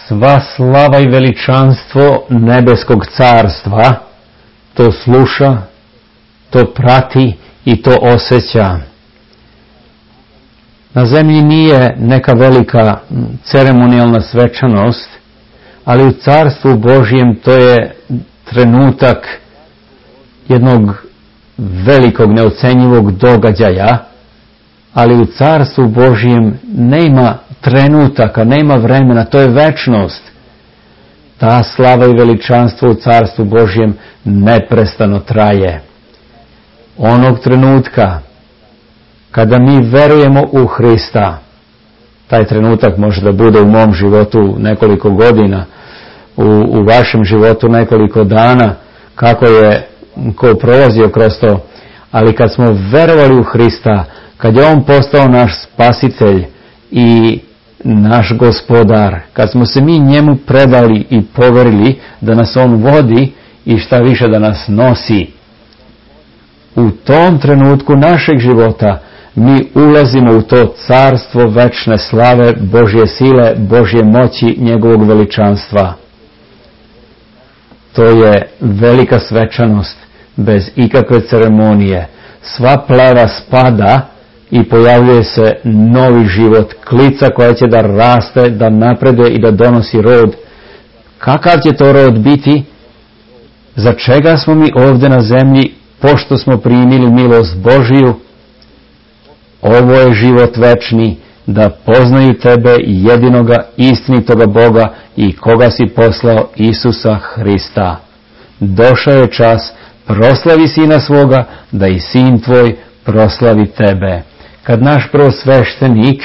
sva slava i veličanstvo nebeskog carstva to sluša, to prati i to osjeća. Na zemlji nije neka velika ceremonijalna svečanost, ali u carstvu Božjem to je trenutak jednog velikog neocenjivog događaja, ali u carstvu Božjem nema trenutaka, nema vremena, to je večnost. Ta slava i veličanstvo u carstvu Božjem neprestano traje. Onog trenutka kada mi verujemo u Hrista, taj trenutak može da bude u mom životu nekoliko godina, u vašem životu nekoliko dana, kako je ko prolazio kroz to, ali kad smo verovali u Hrista, kad je On postao naš spasitelj i naš gospodar, kad smo se mi njemu predali i poverili da nas On vodi i šta više da nas nosi, u tom trenutku našeg života mi ulazimo u to carstvo večne slave, Božje sile, Božje moći, njegovog veličanstva. To je velika svečanost bez ikakve ceremonije. Sva pleva spada i pojavljuje se novi život, klica koja će da raste, da napreduje i da donosi rod. Kakav će to rod biti? Za čega smo mi ovdje na zemlji, pošto smo primili milost Božiju? Ovo je život večni, da poznaju tebe, jedinoga istinitoga Boga i koga si poslao, Isusa Hrista. Došao je čas, proslavi Sina svoga, da i Sin tvoj proslavi tebe. Kad naš prvosveštenik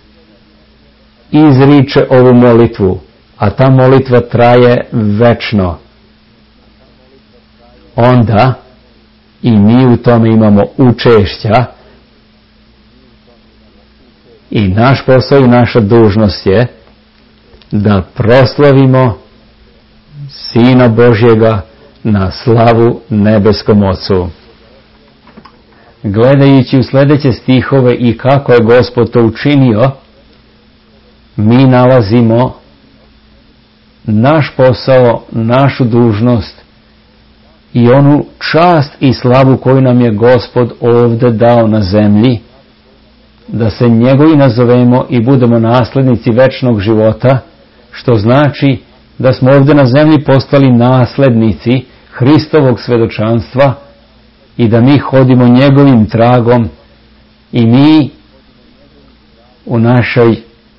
izriče ovu molitvu, a ta molitva traje večno, onda i mi u tome imamo učešća i naš posao i naša dužnost je da proslavimo Sina Božjega na slavu nebeskom Ocu. Gledajući u sljedeće stihove i kako je Gospod to učinio, mi nalazimo naš posao, našu dužnost i onu čast i slavu koju nam je Gospod ovdje dao na zemlji, da se njegovi nazovemo i budemo naslednici večnog života, što znači da smo ovdje na zemlji postali naslednici Hristovog svedočanstva i da mi hodimo njegovim tragom i mi u našoj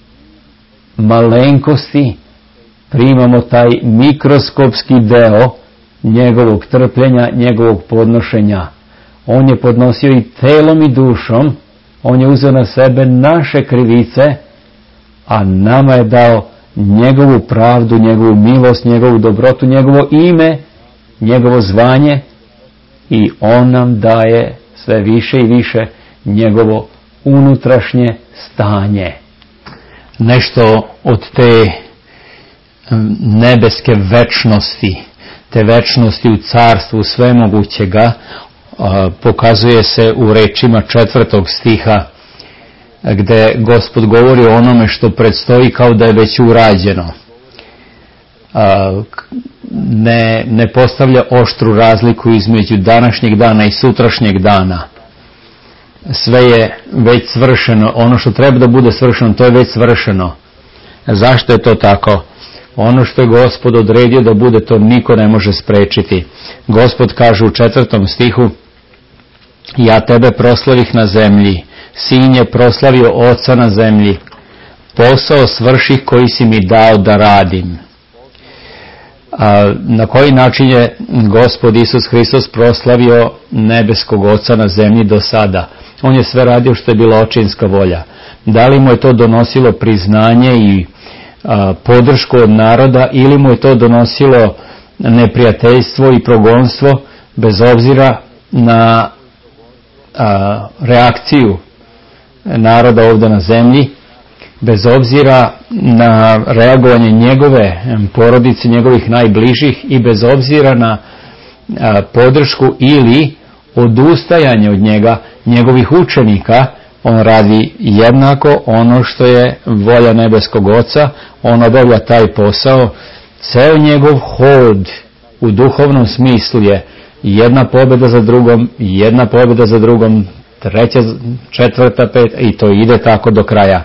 malenkosti primamo taj mikroskopski deo njegovog trpljenja, njegovog podnošenja. On je podnosio i telom i dušom, on je uzeo na sebe naše krivice, a nama je dao njegovu pravdu, njegovu milost, njegovu dobrotu, njegovo ime, njegovo zvanje i on nam daje sve više i više njegovo unutrašnje stanje. Nešto od te nebeske večnosti, te večnosti u carstvu svemogućega, pokazuje se u rečima 4. stiha, gdje Gospod govori o onome što predstoji kao da je već urađeno. Ne postavlja oštru razliku između današnjeg dana i sutrašnjeg dana. Sve je već svršeno. Ono što treba da bude svršeno, to je već svršeno. Zašto je to tako? Ono što je Gospod odredio da bude, to niko ne može sprečiti. Gospod kaže u 4. stihu: ja tebe proslavih na zemlji, Sin je proslavio Oca na zemlji, posao svrših koji si mi dao da radim. Na koji način je Gospod Isus Hristos proslavio nebeskog Oca na zemlji do sada? On je sve radio što je bila očinska volja. Da li mu je to donosilo priznanje i podršku od naroda, ili mu je to donosilo neprijateljstvo i progonstvo, bez obzira na reakciju naroda ovdje na zemlji, bez obzira na reagovanje njegove porodice, njegovih najbližih i bez obzira na podršku ili odustajanje od njega, njegovih učenika On radi jednako ono što je volja nebeskog Oca, on obavlja taj posao. Ceo njegov hod u duhovnom smislu je jedna pobjeda za drugom, treća, četvrta, peta i to ide tako do kraja.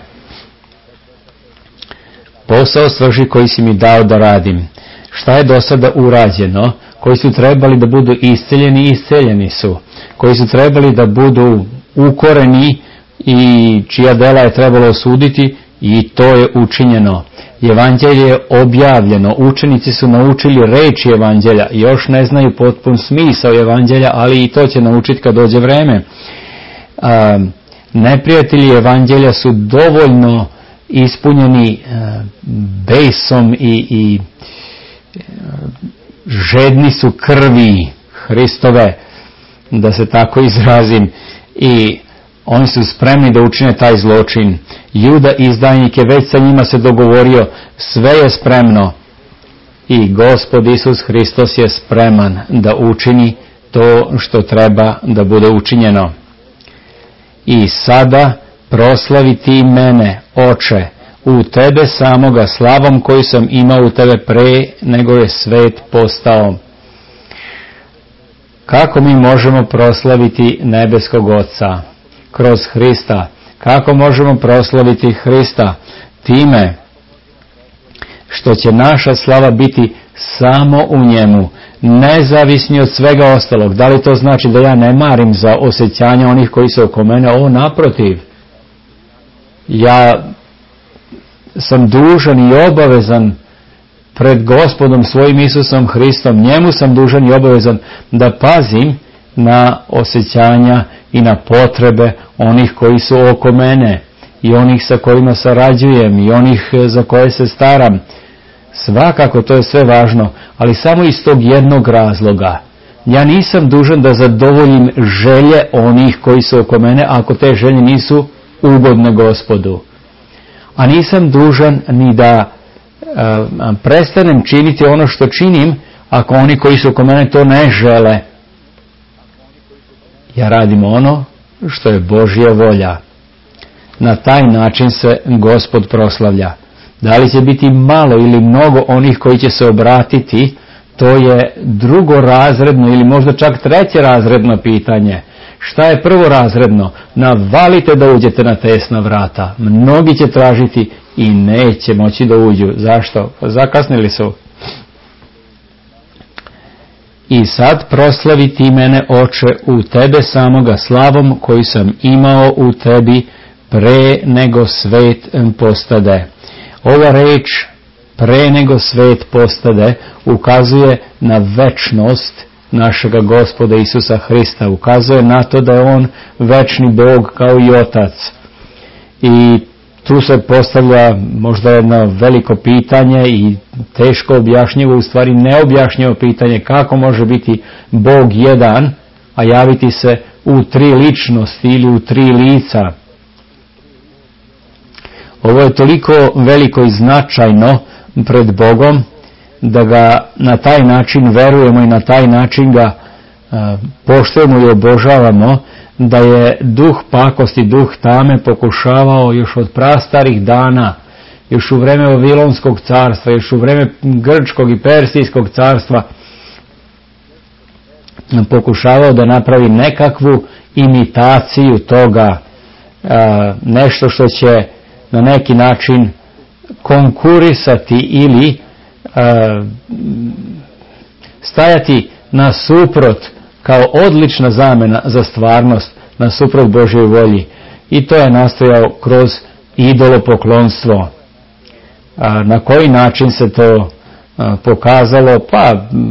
Posao svrži koji si mi dao da radim. Šta je do sada urađeno? Koji su trebali da budu isceljeni su. Koji su trebali da budu ukoreni i čija dela je trebalo osuditi, i to je učinjeno. Evanđelje je objavljeno, učenici su naučili reči evanđelja, još ne znaju potpun smisao evanđelja, ali i to će naučiti kad dođe vreme. Neprijatelji evanđelja su dovoljno ispunjeni besom i žedni su krvi Hristove, da se tako izrazim, i oni su spremni da učine taj zločin. Juda izdajnik je već sa njima se dogovorio, sve je spremno i Gospod Isus Hristos je spreman da učini to što treba da bude učinjeno. I sada proslavi ti mene, Oče, u tebe samoga slavom koju sam imao u tebe pre nego je svet postao. Kako mi možemo proslaviti nebeskog Oca? Kroz Hrista. Kako možemo proslaviti Hrista? Time što će naša slava biti samo u njemu, nezavisni od svega ostalog. Da li to znači da ja ne marim za osjećanja onih koji su oko mene? Ovo naprotiv. Ja sam dužan i obavezan pred Gospodom svojim Isusom Hristom, njemu sam dužan i obavezan da pazim na osjećanja i na potrebe onih koji su oko mene i onih sa kojima sarađujem i onih za koje se staram. Svakako to je sve važno, ali samo iz tog jednog razloga. Ja nisam dužan da zadovoljim želje onih koji su oko mene ako te želje nisu ugodne Gospodu. A nisam dužan ni da prestanem činiti ono što činim ako oni koji su oko mene to ne žele. Ja radim ono što je Božja volja. Na taj način se Gospod proslavlja. Da li će biti malo ili mnogo onih koji će se obratiti, to je drugorazredno ili možda čak trećerazredno pitanje. Šta je prvorazredno? Navalite da uđete na tesna vrata. Mnogi će tražiti i neće moći da uđu. Zašto? Zakasnili su. I sad proslavi ti mene, Oče, u tebe samoga slavom koju sam imao u tebi pre nego svet postade. Ova reč pre nego svet postade ukazuje na večnost našega Gospoda Isusa Hrista. Ukazuje na to da je on večni Bog kao i Otac. I tu se postavlja možda jedno veliko pitanje i teško objašnjivo, u stvari neobjašnjivo pitanje, kako može biti Bog jedan, a javiti se u tri ličnosti ili u tri lica. Ovo je toliko veliko i značajno pred Bogom da ga na taj način verujemo i na taj način ga poštujemo i obožavamo, da je duh pakosti, duh tame pokušavao još od prastarih dana, još u vreme Vavilonskog carstva, još u vreme Grčkog i Persijskog carstva, pokušavao da napravi nekakvu imitaciju toga, nešto što će na neki način konkurisati ili stajati nasuprot kao odlična zamena za stvarnost, nasuprot Božjoj volji. I to je nastojao kroz idolopoklonstvo. Na koji način se to pokazalo? Pa,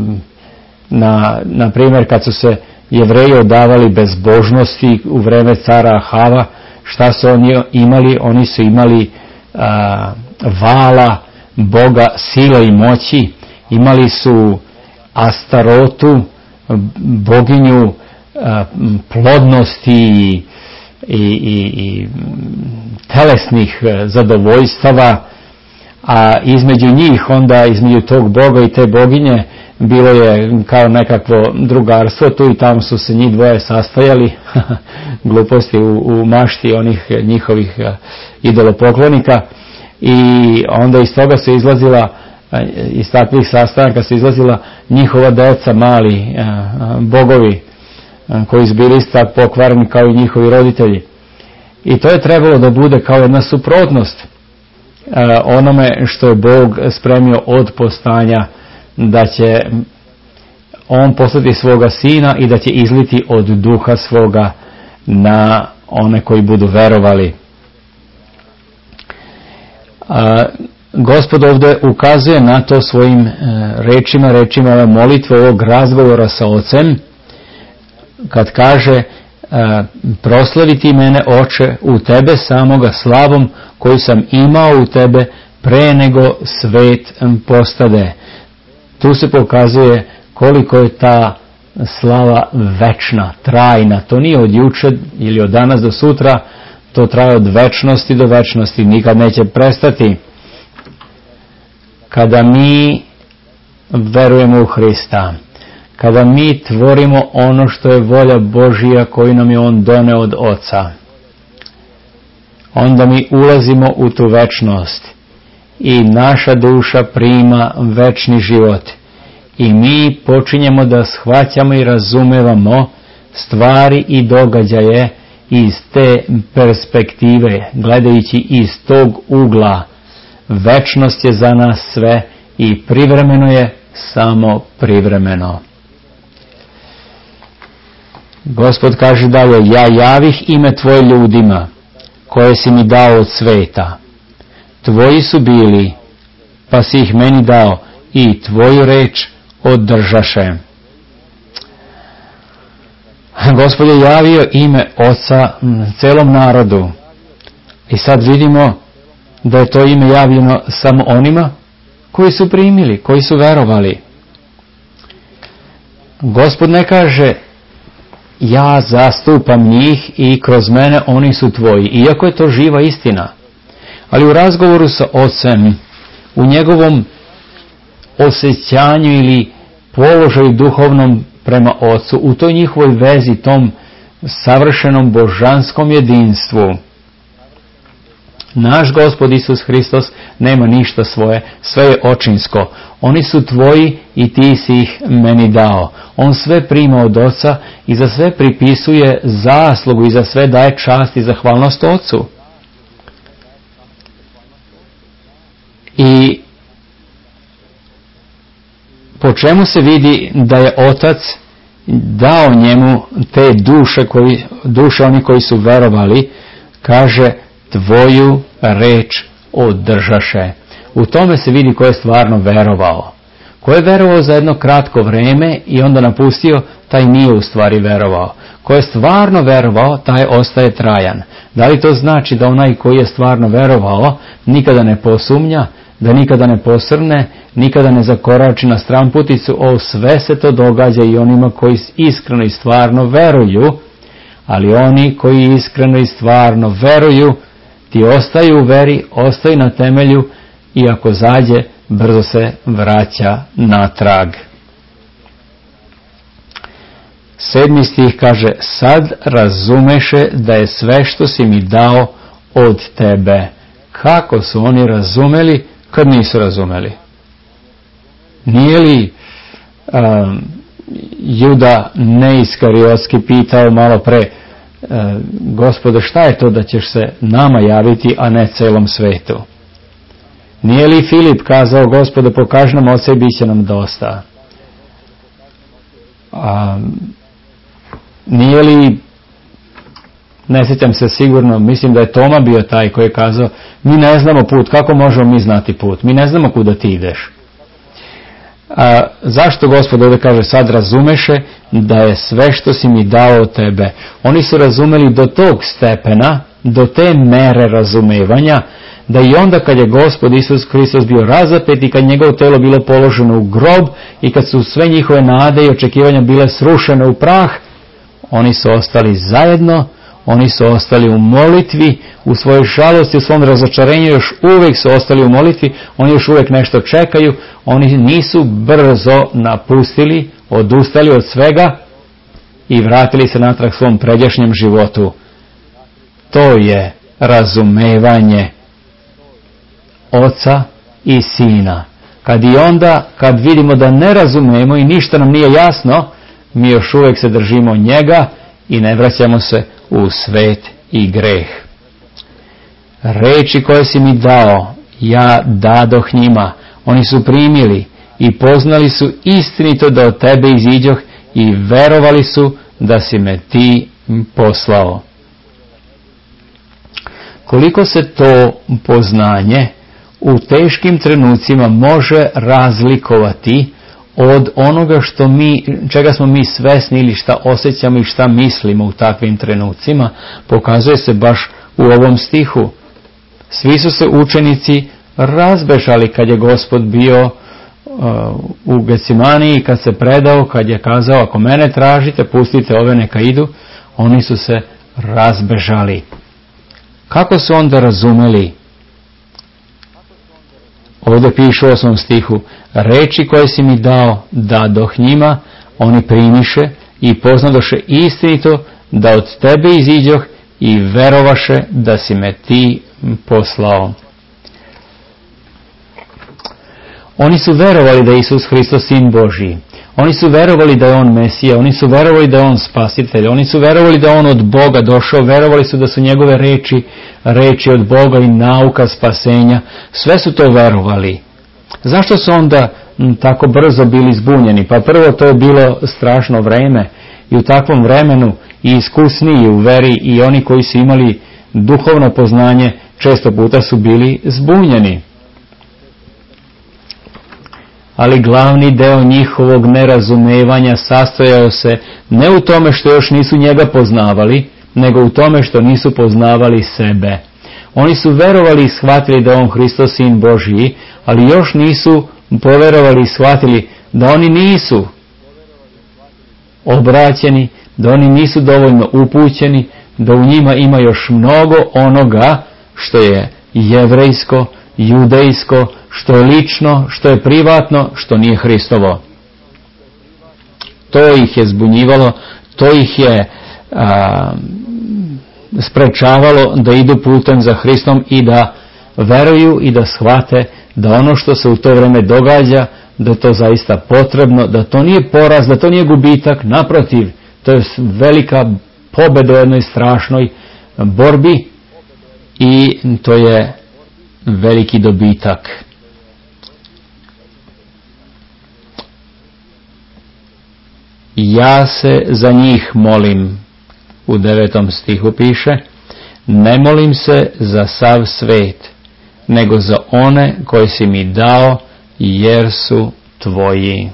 na primjer, kad su se Jevreji odavali bezbožnosti u vreme cara Ahava, šta su oni imali? Oni su imali Vala, boga sile i moći, imali su Astarotu, boginju plodnosti i telesnih zadovoljstava, a između njih onda, između tog boga i te boginje, bilo je kao nekakvo drugarstvo, tu i tamo su se njih dvoje sastajali, gluposti u mašti onih njihovih idolopoklonika, i onda iz toga se izlazila, iz takvih sastanaka se izlazila njihova deca, mali bogovi, koji su bili isto tako pokvareni kao i njihovi roditelji. I to je trebalo da bude kao jedna suprotnost onome što je Bog spremio od postanja, da će on poslati svoga sina i da će izliti od duha svoga na one koji budu verovali. Gospod ovdje ukazuje na to svojim rečima ove molitve, ovog razgovora sa Ocem, kad kaže: proslavi ti mene, Oče, u tebe samoga slavom koju sam imao u tebe pre nego svet postade. Tu se pokazuje koliko je ta slava večna, trajna. To nije od juče ili od danas do sutra, to traje od večnosti do večnosti, nikad neće prestati. Kada mi verujemo u Hrista, kada mi tvorimo ono što je volja Božija koju nam je On doneo od Oca, onda mi ulazimo u tu večnost i naša duša prima večni život i mi počinjemo da shvaćamo i razumevamo stvari i događaje iz te perspektive, gledajući iz tog ugla. Večnost je za nas sve i privremeno je samo privremeno. Gospod kaže dalje: ja javih ime tvoje ljudima koje si mi dao od sveta. Tvoji su bili, pa si ih meni dao i tvoju reč održaše. Gospod je javio ime Oca celom narodu i sad vidimo da je to ime javljeno samo onima koji su primili, koji su verovali. Gospod ne kaže: ja zastupam njih i kroz mene oni su tvoji, iako je to živa istina. Ali u razgovoru sa Ocem, u njegovom osjećanju ili položaju duhovnom prema Ocu, u toj njihovoj vezi, tom savršenom božanskom jedinstvu, naš Gospod Isus Hristos nema ništa svoje, sve je očinsko. Oni su tvoji i ti si ih meni dao. On sve prima od Oca i za sve pripisuje zaslugu i za sve daje čast i zahvalnost Ocu. I po čemu se vidi da je Otac dao njemu te duše oni koji su verovali, kaže: tvoju reč održaše. U tome se vidi ko je stvarno verovao. Ko je verovao za jedno kratko vreme i onda napustio, taj nije u stvari verovao. Ko je stvarno verovao, taj ostaje trajan. Da li to znači da onaj koji je stvarno verovao nikada ne posumnja, da nikada ne posrne, nikada ne zakorači na stranputicu? Sve se to događa i onima koji iskreno i stvarno veruju, ali oni koji iskreno i stvarno veruju, ti ostaju u veri, ostaju na temelju i ako zađe, brzo se vraća natrag. 7. stih kaže: sad razumeše da je sve što si mi dao od tebe. Kako su oni razumeli kad nisu razumeli? Nije li Juda neiskariotski pitao malo pre: Gospode, šta je to da ćeš se nama javiti, a ne celom svetu? Nije li Filip kazao: Gospode, pokaži nam Oca i bit će nam dosta? Nije li, ne sjećam se sigurno, mislim da je Toma bio taj koji je kazao: mi ne znamo put, kako možemo mi znati put? Mi ne znamo kuda ti ideš. Zašto Gospod ovdje kaže: sad razumeše da je sve što si mi dao od tebe? Oni su razumeli do tog stepena, do te mere razumevanja, da i onda kad je Gospod Isus Hristos bio razapet i kad njegovo telo bilo položeno u grob i kad su sve njihove nade i očekivanja bile srušene u prah, oni su ostali zajedno, Oni su ostali u molitvi, u svojoj žalosti, u svom razočarenju još uvijek su ostali u molitvi, oni još uvijek nešto čekaju, oni nisu brzo napustili, odustali od svega i vratili se natrag svom pređašnjem životu. To je razumevanje Oca i Sina. Kad vidimo da ne razumemo i ništa nam nije jasno, mi još uvijek se držimo njega i ne vraćamo se u svet i greh. Reči koje si mi dao, ja dadoh njima. Oni su primili i poznali su istinito da od tebe iziđoh i verovali su da si me ti poslao. Koliko se to poznanje u teškim trenucima može razlikovati od onoga čega smo mi svesni ili šta osjećamo i šta mislimo u takvim trenucima, pokazuje se baš u ovom stihu. Svi su se učenici razbežali kad je Gospod bio u Getsemaniji, kad se predao, kad je kazao ako mene tražite, pustite ove neka idu, oni su se razbežali. Kako su onda razumeli? Ovdje piše u 8. stihu, reči koje si mi dao, dadoh njima, oni primiše i poznadoše istinito da od tebe iziđoh i verovaše da si me ti poslao. Oni su verovali da je Isus Hristos Sin Božji. Oni su verovali da je On Mesija, oni su verovali da je On Spasitelj, oni su verovali da je On od Boga došao, verovali su da su njegove reči od Boga i nauka spasenja. Sve su to verovali. Zašto su onda tako brzo bili zbunjeni? Pa prvo, to je bilo strašno vreme i u takvom vremenu i iskusniji u veri i oni koji su imali duhovno poznanje često puta su bili zbunjeni. Ali glavni deo njihovog nerazumevanja sastojao se ne u tome što još nisu njega poznavali, nego u tome što nisu poznavali sebe. Oni su verovali i shvatili da je On Hristos Sin Božji, ali još nisu poverovali i shvatili da oni nisu obraćeni, da oni nisu dovoljno upućeni, da u njima ima još mnogo onoga što je jevrejsko, judejsko, što je lično, što je privatno, što nije Hristovo. To ih je zbunjivalo, to ih je sprečavalo da idu putem za Hristom i da veruju i da shvate da ono što se u to vrijeme događa, da je to zaista potrebno, da to nije poraz, da to nije gubitak, naprotiv, to je velika pobjeda u jednoj strašnoj borbi i to je veliki dobitak. Ja se za njih molim, u 9. stihu piše, ne molim se za sav svet, nego za one koje si mi dao, jer su tvoji.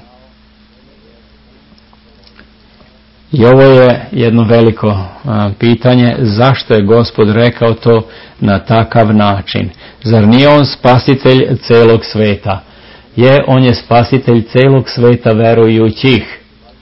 I ovo je jedno veliko pitanje, zašto je Gospod rekao to na takav način? Zar nije On spasitelj celog sveta? On je spasitelj celog sveta verujućih.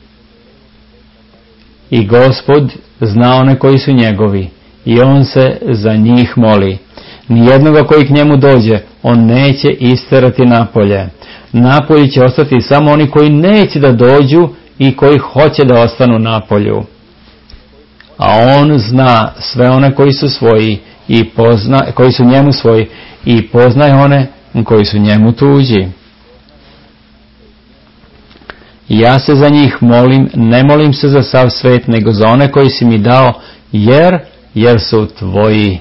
I Gospod zna one koji su njegovi i On se za njih moli. Nijednoga koji k njemu dođe, On neće isterati napolje. Napolje će ostati samo oni koji neće da dođu i koji hoće da ostanu napolju. A On zna sve one koji su svoji i koji su njemu svoji i poznaje one koji su njemu tuđi. Ja se za njih molim, ne molim se za sav svet, nego za one koji si mi dao, jer su tvoji.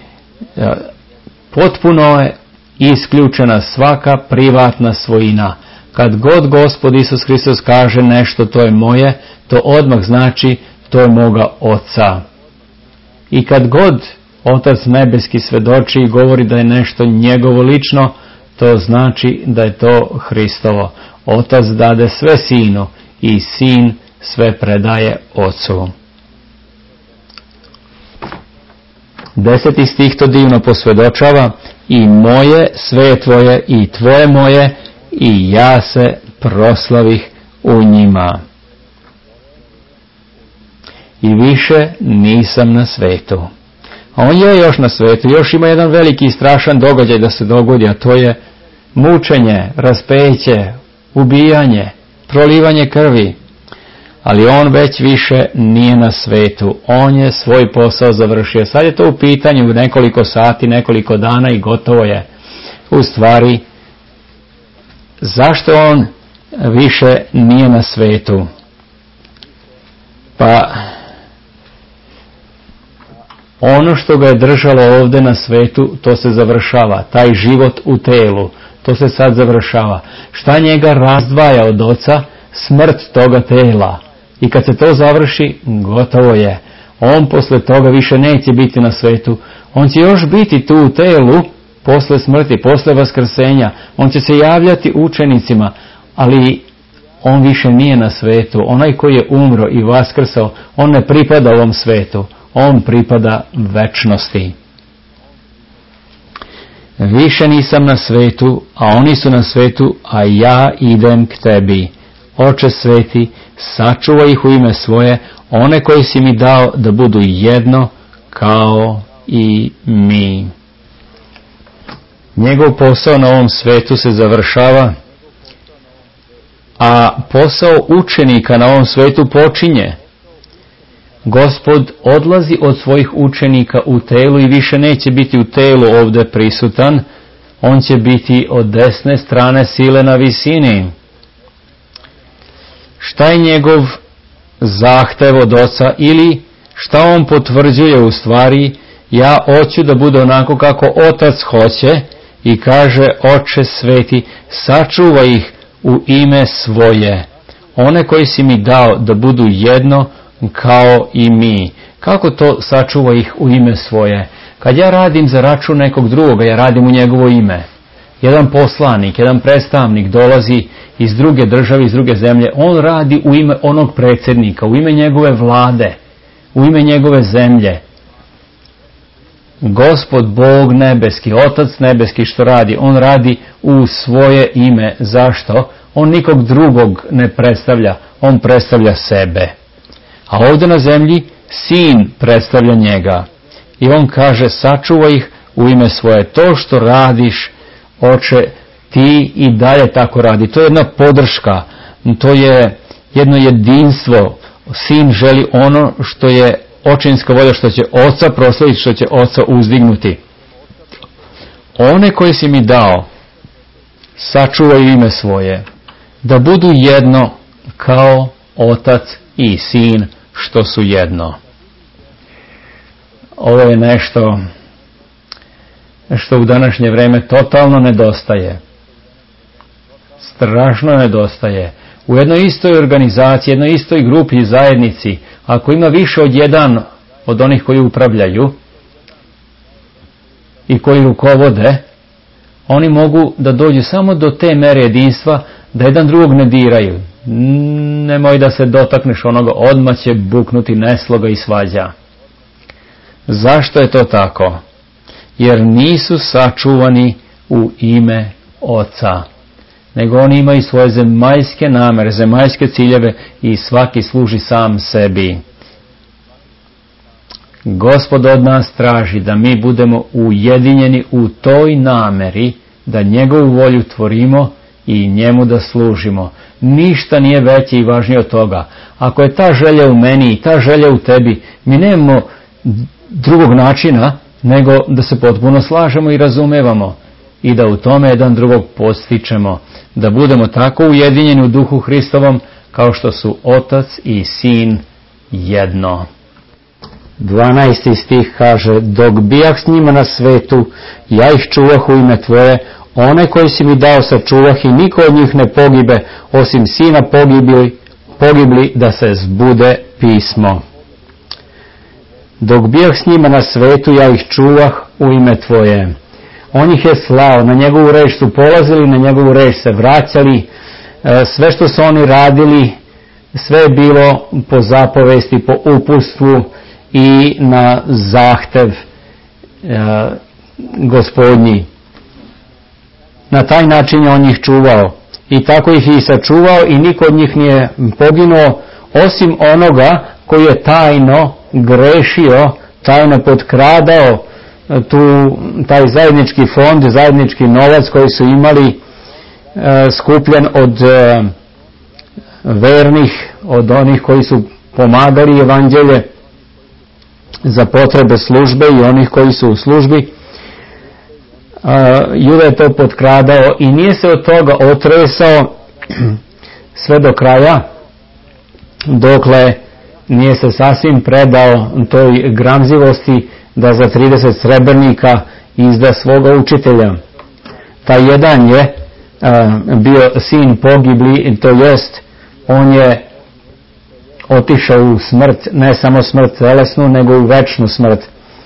Potpuno je isključena svaka privatna svojina. Kad god Gospod Isus Hristos kaže nešto to je moje, to odmah znači to je moga Oca. I kad god Otac nebeski svedoči i govori da je nešto njegovo lično, to znači da je to Hristovo. Otac dade sve Sinu i Sin sve predaje Ocu. 10. stih to divno posvjedočava, i moje sve je tvoje i tvoje moje i ja se proslavih u njima. i više nisam na svetu. A on je još na svetu, još ima jedan veliki strašan događaj da se dogodi, a to je mučenje, raspeće, ubijanje, prolivanje krvi. Ali on već više nije na svetu, on je svoj posao završio. Sad je to u pitanju nekoliko sati, nekoliko dana i gotovo je. U stvari, zašto on više nije na svetu? Pa ono što ga je držalo ovdje na svetu, to se završava. Taj život u telu, to se sad završava. Šta njega razdvaja od Oca? Smrt toga tela. I kad se to završi, gotovo je. On posle toga više neće biti na svetu. On će još biti tu u telu, posle smrti, posle vaskrsenja. On će se javljati učenicima, ali on više nije na svetu. Onaj koji je umro i vaskrsao, on ne pripada ovom svetu. On pripada večnosti. Više nisam na svetu, a oni su na svetu, a ja idem k tebi. Oče sveti, sačuvaj ih u ime svoje, one koji si mi dao da budu jedno kao i mi. Njegov posao na ovom svetu se završava, a posao učenika na ovom svetu počinje. Gospod odlazi od svojih učenika u telu i više neće biti u telu ovdje prisutan. On će biti od desne strane sile na visini. Šta je njegov zahtev od Oca, ili šta on potvrđuje u stvari? Ja hoću da bude onako kako Otac hoće, i kaže: Oče sveti, sačuvaj ih u ime svoje, one koji si mi dao da budu jedno kao i mi. Kako to sačuva ih u ime svoje? Kad ja radim za račun nekog drugoga, ja radim u njegovo ime. Jedan poslanik, jedan predstavnik dolazi iz druge države, iz druge zemlje, on radi u ime onog predsjednika, u ime njegove vlade, u ime njegove zemlje. Gospod Bog nebeski, Otac nebeski što radi, on radi u svoje ime. Zašto? On nikog drugog ne predstavlja, on predstavlja sebe. A ovdje na zemlji Sin predstavlja njega. I on kaže: sačuvaj ih u ime svoje. To što radiš, Oče, ti i dalje tako radi. To je jedna podrška, to je jedno jedinstvo. Sin želi ono što je očinska volja, što će Oca proslaviti, što će Oca uzdignuti. One koje si mi dao, sačuvaj ime svoje, da budu jedno kao Otac i Sin što su jedno. Ovo je nešto što u današnje vreme totalno nedostaje. Strašno nedostaje. U jednoj istoj organizaciji, jednoj istoj grupi i zajednici, ako ima više od jedan od onih koji upravljaju i koji rukovode, oni mogu da dođu samo do te mere jedinstva da jedan drugog ne diraju. Nemoj da se dotakneš onoga, odmah će buknuti nesloga i svađa. Zašto je to tako? Jer nisu sačuvani u ime Oca, nego oni imaju svoje zemaljske namere, zemaljske ciljeve i svaki služi sam sebi. Gospod od nas traži da mi budemo ujedinjeni u toj nameri, da njegovu volju tvorimo i njemu da služimo. Ništa nije veće i važnije od toga. Ako je ta želja u meni i ta želja u tebi, mi nemamo drugog načina nego da se potpuno slažemo i razumevamo i da u tome jedan drugog postičemo, da budemo tako ujedinjeni u duhu Hristovom kao što su Otac i Sin jedno. 12. stih kaže: dok bijah s njima na svetu, ja ih čuvah u ime tvoje, one koji si mi dao sačuvah i niko od njih ne pogibe, osim sina pogibli da se zbude pismo. Dok bijah s njima na svetu, ja ih čuvah u ime tvoje. On ih je slao, na njegovu reč su polazili, na njegovu reč se vraćali, sve što su oni radili, sve je bilo po zapovesti, po uputstvu i na zahtev Gospodnji. Na taj način je on ih čuvao i tako ih i sačuvao i niko od njih nije poginuo osim onoga koji je tajno grešio, tajno potkradao taj zajednički fond, zajednički novac koji su imali skupljen od vernih, od onih koji su pomagali evanđelje za potrebe službe i onih koji su u službi. Juda je to potkradao i nije se od toga otresao sve do kraja, dokle nije se sasvim predao toj gramzivosti da za 30 srebrnika izda svoga učitelja. Taj jedan je bio sin pogibli, to jest on je otišao u smrt, ne samo smrt telesnu, nego u večnu smrt.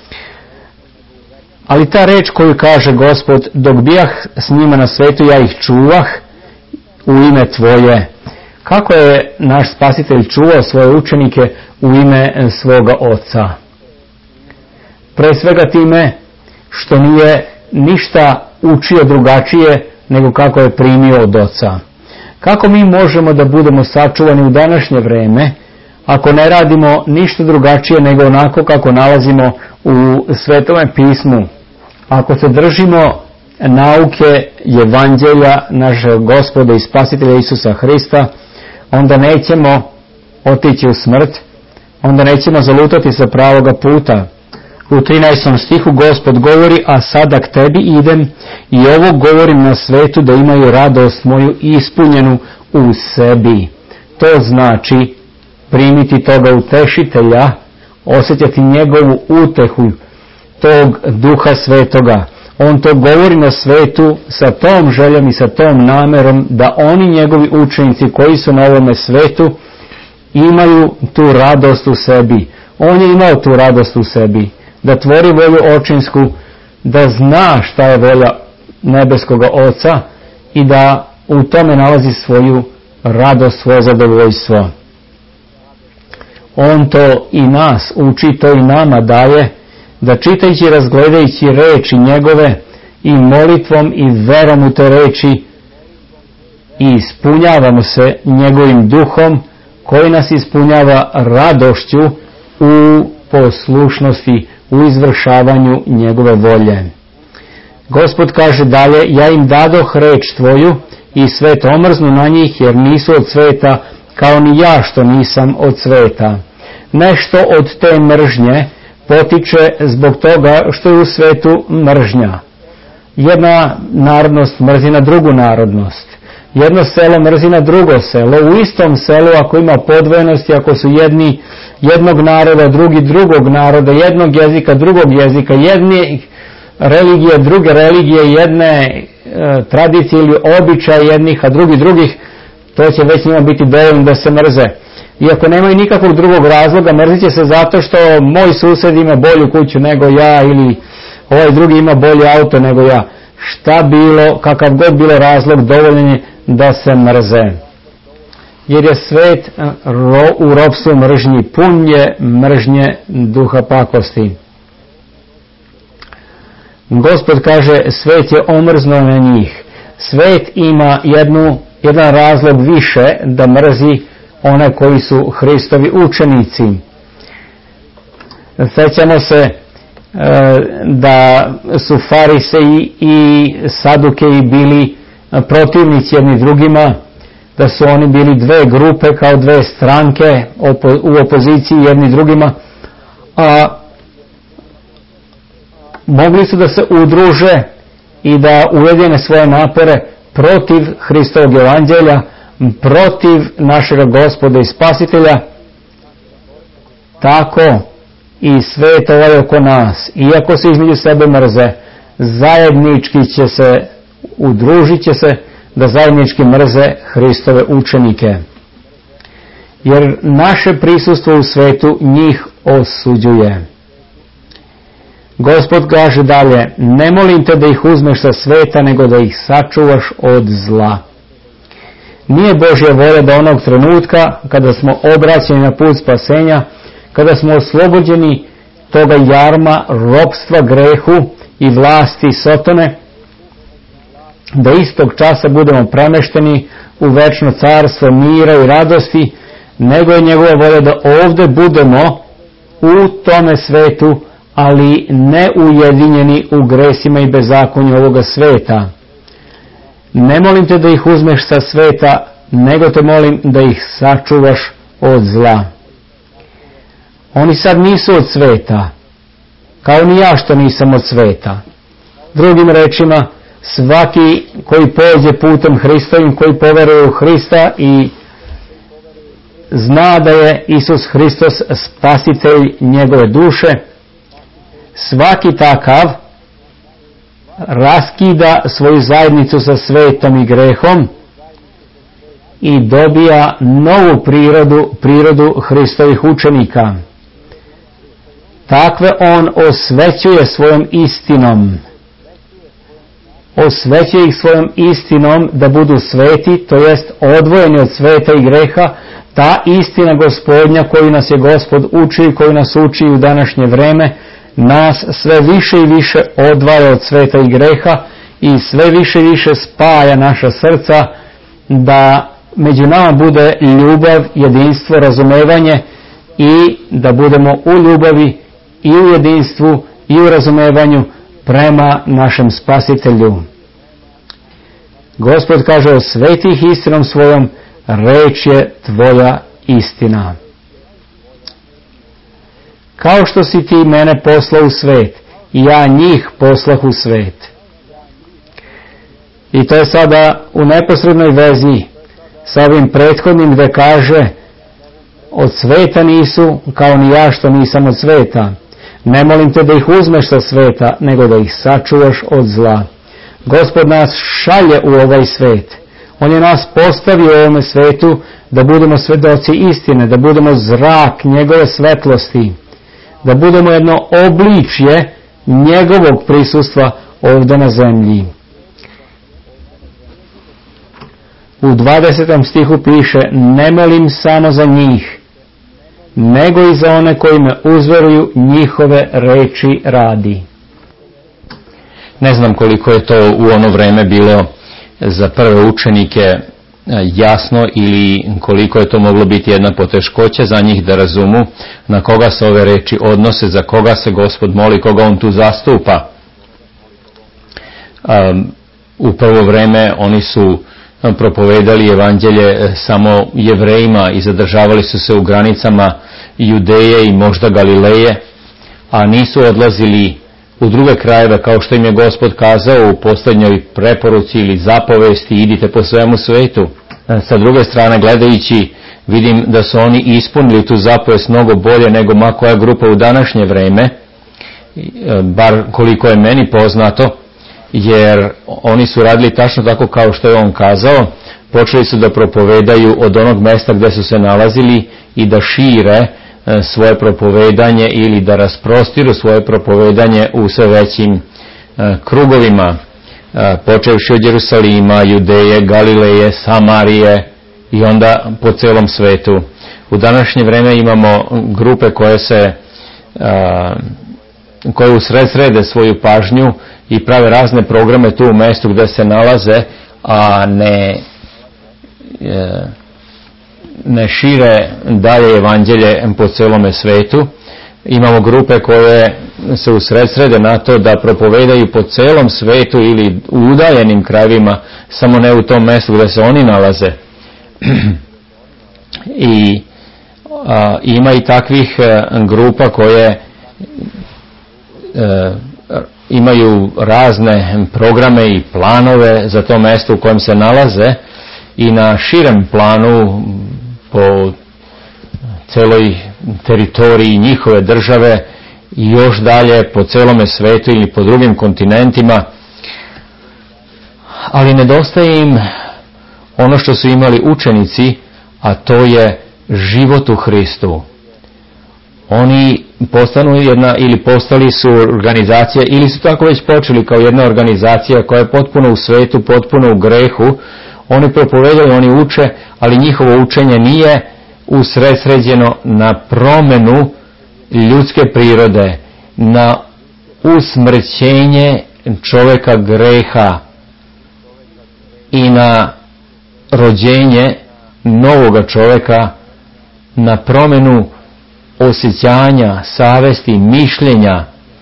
Ali ta reč koju kaže Gospod, dok bijah s njima na svetu, ja ih čuvah u ime tvoje. Kako je naš Spasitelj čuvao svoje učenike u ime svoga Oca? Pre svega time što nije ništa učio drugačije nego kako je primio od Oca. Kako mi možemo da budemo sačuvani u današnje vreme ako ne radimo ništa drugačije nego onako kako nalazimo u Svetome pismu? Ako se držimo nauke evanđelja našeg Gospoda i Spasitelja Isusa Hrista, onda nećemo otići u smrt, onda nećemo zalutati sa pravoga puta. U 13. stihu Gospod govori, a sada k tebi idem i ovo govorim na svetu da imaju radost moju ispunjenu u sebi. To znači primiti toga utešitelja, osjećati njegovu utehu, tog Duha Svetoga. On to govori na svetu sa tom željom i sa tom namerom da oni njegovi učenici koji su na ovome svetu imaju tu radost u sebi. On je imao tu radost u sebi, da tvori volju očinsku, da zna šta je volja nebeskoga Oca i da u tome nalazi svoju radost, svoje zadovoljstvo. On to i nas uči, to i nama daje, da čitajući i razgledajući reči njegove i molitvom i verom u te reči i ispunjavamo se njegovim duhom koji nas ispunjava radošću u poslušnosti, u izvršavanju njegove volje. Gospod kaže dalje, ja im dadoh reč tvoju i svet omrznu na njih jer nisu od sveta kao ni ja što nisam od sveta. Nešto od te mržnje potiče zbog toga što je u svetu mržnja. Jedna narodnost mrzi na drugu narodnost. Jedno selo mrzi na drugo selo. U istom selu ako ima podvojenosti, ako su jedni jednog naroda, drugi drugog naroda, jednog jezika, drugog jezika, jedne religije, druge religije, jedne tradicije ili običaje jednih, a drugi drugih, to će već njima biti dovoljno da se mrze. Iako nemaju nikakvog drugog razloga, mrzit će se zato što moj sused ima bolju kuću nego ja ili ovaj drugi ima bolje auto nego ja. Šta bilo, kakav god bilo razlog, dovoljan je da se mrze. Jer je svet u ropstvu mržnji, pun je mržnje duha pakosti. Gospod kaže, svet je omrznuo na njih. Svet ima jedan razlog više da mrzi one koji su Hristovi učenici. Sjećamo se da su fariseji i sadukeji bili protivnici jedni drugima, da su oni bili dve grupe kao dve stranke u opoziciji jedni drugima, a mogli su da se udruže i da ujedine svoje napore protiv Hristovog evanđelja, protiv našega Gospoda i Spasitelja. Tako i svet ovaj oko nas, iako se između sebe mrze, zajednički će se, udružit će se da zajednički mrze Hristove učenike. Jer naše prisustvo u svetu njih osuđuje. Gospod kaže dalje, ne molim te da ih uzmeš sa sveta, nego da ih sačuvaš od zla. Nije Božja volja da onog trenutka kada smo obraćeni na put spasenja, kada smo oslobođeni toga jarma, ropstva grehu i vlasti Sotone, da istog časa budemo premešteni u večno carstvo mira i radosti, nego je njegova volja da ovdje budemo u tome svetu, ali ne ujedinjeni u gresima i bezakonju ovoga sveta. Ne molim te da ih uzmeš sa sveta, nego te molim da ih sačuvaš od zla. Oni sad nisu od sveta, kao ni ja što nisam od sveta. Drugim rečima, svaki koji pođe putem Hristovim, koji poveruje u Hrista i zna da je Isus Hristos spasitelj njegove duše, svaki takav raskida svoju zajednicu sa svetom i grehom i dobija novu prirodu Hristovih učenika. Takve on osvećuje svojom istinom. Osvećuje ih svojom istinom da budu sveti, to jest odvojeni od sveta i greha. Ta istina Gospodnja koju nas je Gospod učio i koju nas uči u današnje vreme, nas sve više i više odvaja od sveta i greha i sve više i više spaja naša srca, da među nama bude ljubav, jedinstvo, razumevanje i da budemo u ljubavi i u jedinstvu i u razumevanju prema našem Spasitelju. Gospod kaže: osveti ih istinom svojom, reč je tvoja istina. Kao što si ti mene poslao u svet, i ja njih poslah u svet. I to je sada u neposrednoj vezi sa ovim prethodnim, gdje kaže: od sveta nisu, kao ni ja što nisam od sveta. Ne molim te da ih uzmeš sa sveta, nego da ih sačuvaš od zla. Gospod nas šalje u ovaj svet. On je nas postavio u ovome svetu da budemo svedoci istine, da budemo zrak njegove svetlosti, da budemo jedno obličje njegovog prisustva ovdje na zemlji. U 20. stihu piše: ne molim samo za njih, nego i za one koji me uzveruju njihove reči radi. Ne znam koliko je to u ono vreme bilo za prve učenike jasno, ili koliko je to moglo biti jedna poteškoća za njih da razumu na koga se ove reči odnose, za koga se Gospod moli, koga on tu zastupa. U prvo vreme oni su propovedali evanđelje samo Jevrejima i zadržavali su se u granicama Judeje i možda Galileje, a nisu odlazili u druge krajeve, kao što im je Gospod kazao u posljednjoj preporuci ili zapovesti: idite po svemu svetu. Sa druge strane gledajući, vidim da su oni ispunili tu zapovest mnogo bolje nego ma koja grupa u današnje vreme, bar koliko je meni poznato, jer oni su radili tačno tako kao što je on kazao. Počeli su da propovedaju od onog mesta gdje su se nalazili i da šire svoje propovedanje ili da rasprostiru svoje propovedanje u sve većim krugovima, počevši od Jerusalima, Judeje, Galileje, Samarije i onda po celom svetu. U današnje vreme imamo grupe koje usredsrede svoju pažnju i prave razne programe tu u mjestu gdje se nalaze, a ne šire dalje evanđelje po celome svetu. Imamo grupe koje se usredsrede na to da propovedaju po celom svetu ili u udaljenim krajevima, samo ne u tom mjestu gdje se oni nalaze. I ima i takvih grupa koje imaju razne programe i planove za to mjesto u kojem se nalaze i na širem planu po celoj teritoriji njihove države i još dalje po celome svetu ili po drugim kontinentima, ali nedostaje im ono što su imali učenici, a to je život u Hristu. Oni postali su organizacija, ili su tako već počeli kao jedna organizacija koja je potpuno u svetu, potpuno u grehu. Oni propovedaju, oni uče, ali njihovo učenje nije usredsređeno na promjenu ljudske prirode, na usmrćenje čovjeka greha i na rođenje novoga čovjeka na promjenu osjećanja, savesti, mišljenja.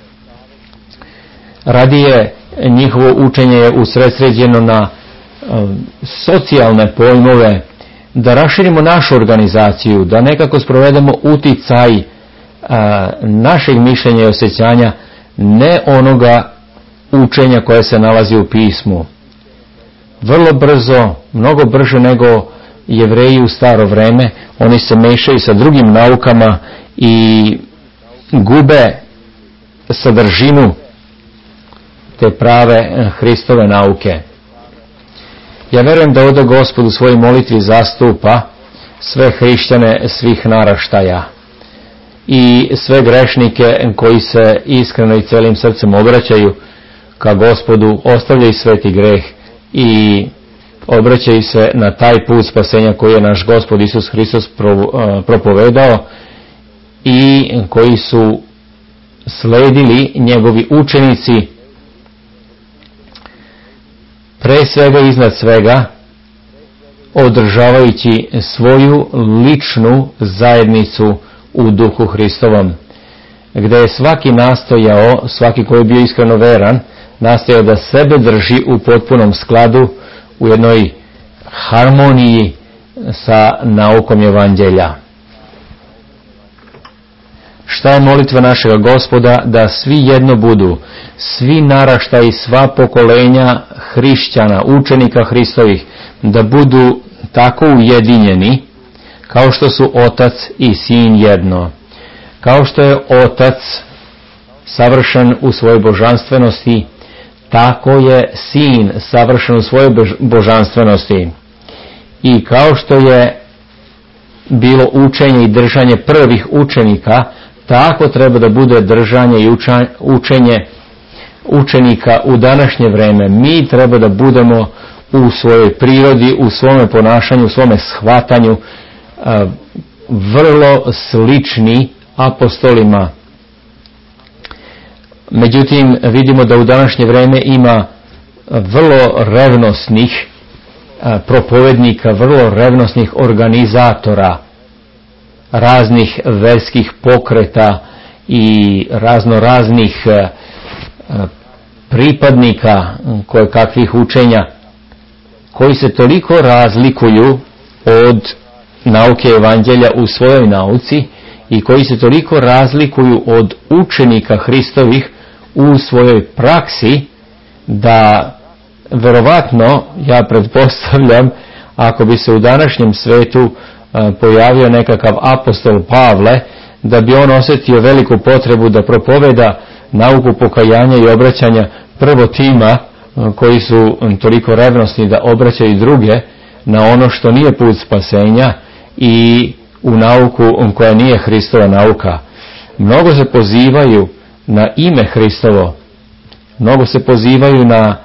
Radije njihovo učenje je usredsređeno na socijalne pojmove, da raširimo našu organizaciju, da nekako sprovedemo uticaj našeg mišljenja i osjećanja, ne onoga učenja koje se nalazi u pismu. Vrlo brzo, mnogo brže nego Jevreji u staro vreme, oni se mešaju sa drugim naukama i gube sadržinu te prave Hristove nauke. Ja verujem da ovdje Gospod u svojoj molitvi zastupa sve hrišćane svih naraštaja i sve grešnike koji se iskreno i celim srcem obraćaju ka Gospodu, ostavljaju sveti greh i obraćaju se na taj put spasenja koji je naš Gospod Isus Hristos propovedao i koji su sledili njegovi učenici, pre svega i iznad svega održavajući svoju ličnu zajednicu u duhu Hristovom, gdje je svaki nastojao, svaki koji je bio iskreno veran, nastojao da sebe drži u potpunom skladu, u jednoj harmoniji sa naukom Evanđelja. Šta je molitva našega Gospoda? Da svi jedno budu, svi naraštaji, sva pokolenja hrišćana, učenika Hristovih, da budu tako ujedinjeni kao što su Otac i Sin jedno. Kao što je Otac savršen u svojoj božanstvenosti, tako je Sin savršen u svojoj božanstvenosti. I kao što je bilo učenje i držanje prvih učenika, tako treba da bude držanje i učenje učenika u današnje vreme. Mi treba da budemo u svojoj prirodi, u svome ponašanju, u svome shvatanju vrlo slični apostolima. Međutim, vidimo da u današnje vreme ima vrlo revnosnih propovednika, vrlo revnosnih organizatora raznih verskih pokreta i raznoraznih pripadnika koje kakvih učenja, koji se toliko razlikuju od nauke Evanđelja u svojoj nauci i koji se toliko razlikuju od učenika Hristovih u svojoj praksi, da verovatno, ja pretpostavljam, ako bi se u današnjem svetu pojavio nekakav apostol Pavle, da bi on osjetio veliku potrebu da propoveda nauku pokajanja i obraćanja prvo tima koji su toliko revnosni da obraćaju druge na ono što nije put spasenja i u nauku koja nije Hristova nauka. Mnogo se pozivaju na ime Hristovo, mnogo se pozivaju na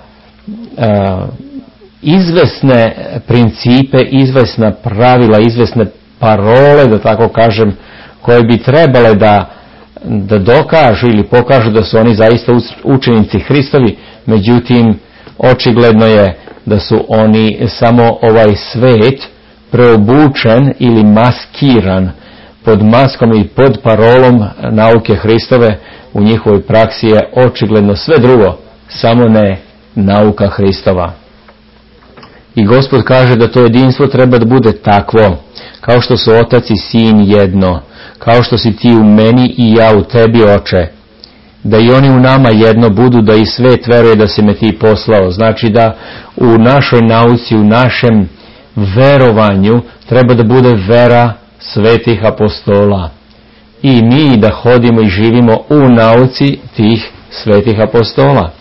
izvesne principe, izvesna pravila, izvesne parole, da tako kažem, koje bi trebale da dokažu ili pokažu da su oni zaista učenici Hristovi. Međutim, očigledno je da su oni samo ovaj svet preobučen ili maskiran pod maskom i pod parolom nauke Hristove. U njihovoj praksi je očigledno sve drugo, samo ne nauka Hristova. I Gospod kaže da to jedinstvo treba da bude takvo, kao što su Otac i Sin jedno, kao što si ti u meni i ja u tebi, Oče, da i oni u nama jedno budu, da i svet veruje da si me ti poslao. Znači da u našoj nauci, u našem verovanju treba da bude vera svetih apostola. I mi da hodimo i živimo u nauci tih svetih apostola.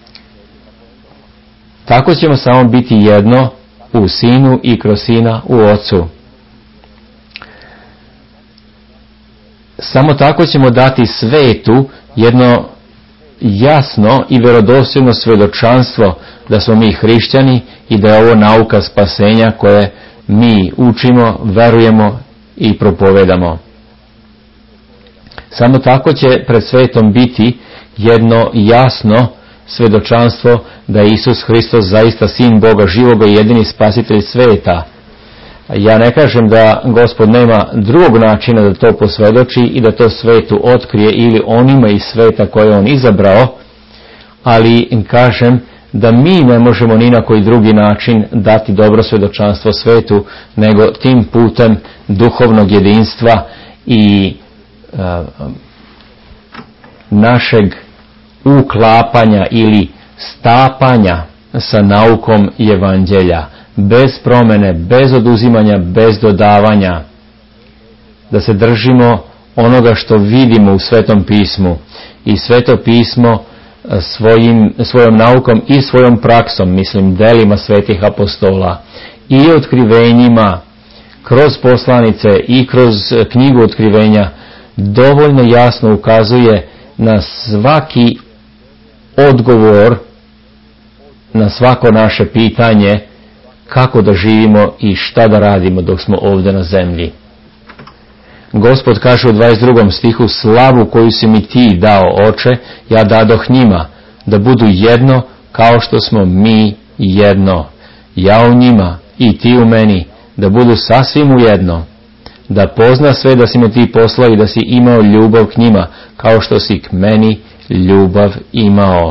Tako ćemo samo biti jedno u Sinu i kroz Sina u Ocu. Samo tako ćemo dati svetu jedno jasno i vjerodostojno svjedočanstvo da smo mi hrišćani i da je ovo nauka spasenja koje mi učimo, verujemo i propovedamo. Samo tako će pred svetom biti jedno jasno svjedočanstvo da je Isus Hristos zaista Sin Boga živoga i jedini spasitelj sveta. Ja ne kažem da Gospod nema drugog načina da to posvjedoči i da to svetu otkrije ili onima iz sveta koje on izabrao, ali kažem da mi ne možemo ni na koji drugi način dati dobro svjedočanstvo svetu nego tim putem duhovnog jedinstva i našeg uklapanja ili stapanja sa naukom evanđelja, bez promjene, bez oduzimanja, bez dodavanja, da se držimo onoga što vidimo u Svetom pismu i Sveto pismo svojom naukom i svojom praksom, mislim delima svetih apostola i otkrivenjima kroz poslanice i kroz knjigu otkrivenja dovoljno jasno ukazuje na svaki odgovor na svako naše pitanje kako da živimo i šta da radimo dok smo ovdje na zemlji. Gospod kaže u 22. stihu: slavu koju si mi ti dao, Oče, ja dadoh njima, da budu jedno kao što smo mi jedno. Ja u njima i ti u meni, da budu sasvim ujedno. Da pozna sve da si me ti poslao i da si imao ljubav k njima, kao što si k meni ljubav imao.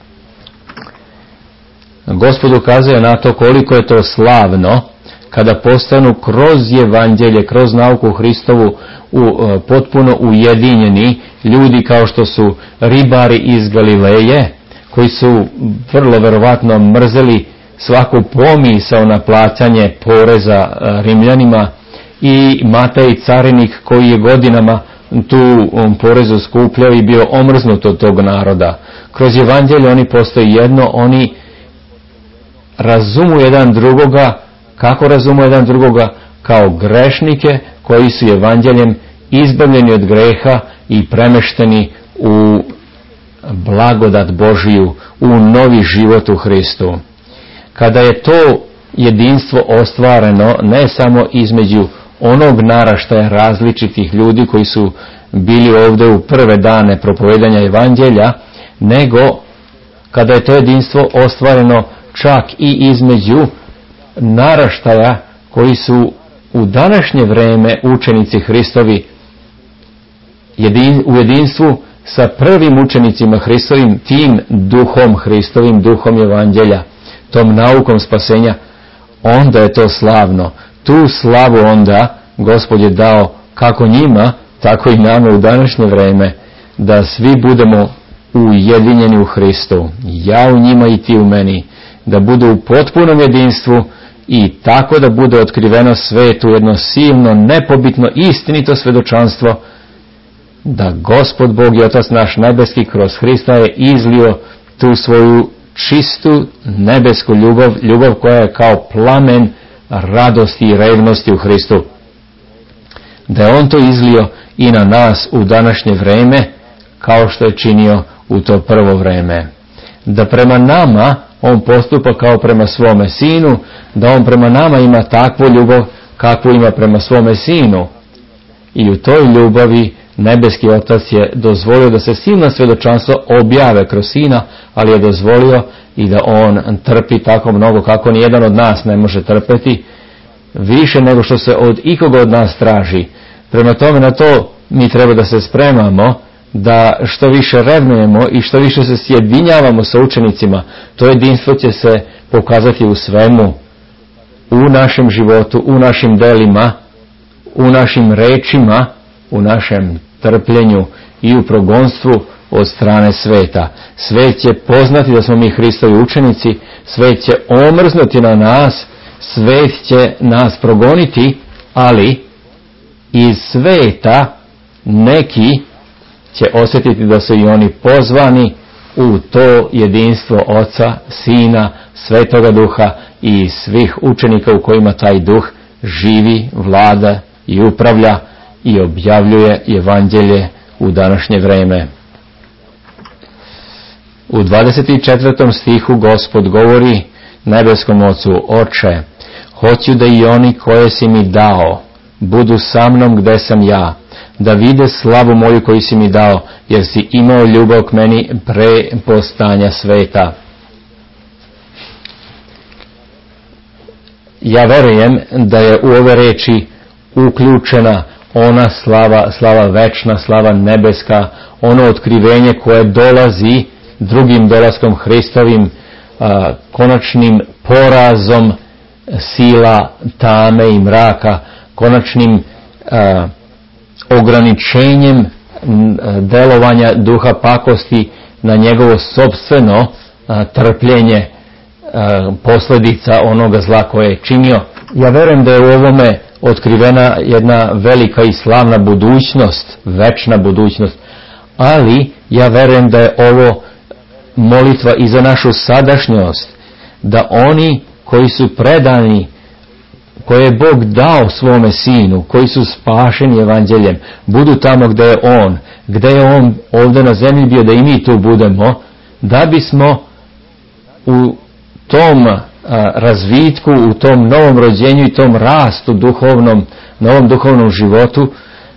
Gospod ukazuje na to koliko je to slavno kada postanu kroz evanđelje, kroz nauku Hristovu potpuno ujedinjeni ljudi kao što su ribari iz Galileje, koji su vrlo verovatno mrzeli svaku pomisao na plaćanje poreza Rimljanima, i Matej carinik koji je godinama tu porezu skupljao i bio omrznut od tog naroda. Kroz evanđelje oni postaju jedno, oni razumu jedan drugoga. Kako razumu jedan drugoga? Kao grešnike koji su evanđeljem izbavljeni od greha i premešteni u blagodat Božiju, u novi život u Hristu. Kada je to jedinstvo ostvareno ne samo između onog naraštaja različitih ljudi koji su bili ovdje u prve dane propovedanja evanđelja, nego kada je to jedinstvo ostvareno čak i između naraštaja koji su u današnje vreme učenici Hristovi, u jedinstvu sa prvim učenicima Hristovim, tim duhom Hristovim, duhom evanđelja, tom naukom spasenja, onda je to slavno. Tu slavu onda Gospod je dao kako njima, tako i nama u današnje vreme, da svi budemo ujedinjeni u Hristu. Ja u njima i ti u meni. Da budu u potpunom jedinstvu i tako da bude otkriveno svetu jedno silno, nepobitno, istinito svjedočanstvo da Gospod Bog i Otac naš nebeski kroz Hrista je izlio tu svoju čistu nebesku ljubav koja je kao plamen radosti i revnosti u Hristu. Da je on to izlio i na nas u današnje vreme kao što je činio u to prvo vreme. Da prema nama on postupa kao prema svome sinu, da on prema nama ima takvu ljubav kakvu ima prema svome sinu. I u toj ljubavi nebeski Otac je dozvolio da se silna svjedočanstva objave kroz sina, ali je dozvolio i da on trpi tako mnogo kako nijedan od nas ne može trpeti, više nego što se od ikoga od nas traži. Prema tome na to mi treba da se spremamo, da što više revnujemo i što više se sjedinjavamo sa učenicima. To jedinstvo će se pokazati u svemu, u našem životu, u našim delima, u našim rečima, u našem trpljenju i u progonstvu od strane sveta. Svet će poznati da smo mi Hristovi učenici, svet će omrznuti na nas, svet će nas progoniti, ali iz sveta neki će osjetiti da su i oni pozvani u to jedinstvo Oca, Sina, Svetoga Duha i svih učenika u kojima taj Duh živi, vlada i upravlja i objavljuje evanđelje u današnje vreme. U 24. stihu Gospod govori nebeskom Ocu: Oče, hoću da i oni koje si mi dao budu sa mnom gde sam ja, da vide slavu moju koju si mi dao, jer si imao ljubav k meni pre postanja sveta. ja verujem da je u ove reči uključena ona slava večna, slava nebeska, ono otkrivenje koje dolazi drugim dolaskom Hristovim, konačnim porazom sila tame i mraka, konačnim ograničenjem delovanja duha pakosti na njegovo sopstveno trpljenje posljedica onoga zla koje je činio. Ja verujem da je u ovome otkrivena jedna velika i slavna budućnost, večna budućnost, ali ja verujem da je ovo molitva i za našu sadašnjost, da oni koji su predani, koje je Bog dao svome sinu, koji su spašeni evanđeljem, budu tamo gdje je on ovdje na zemlji bio, da i mi tu budemo, da bismo u tom razvitku, u tom novom rođenju i tom rastu novom duhovnom životu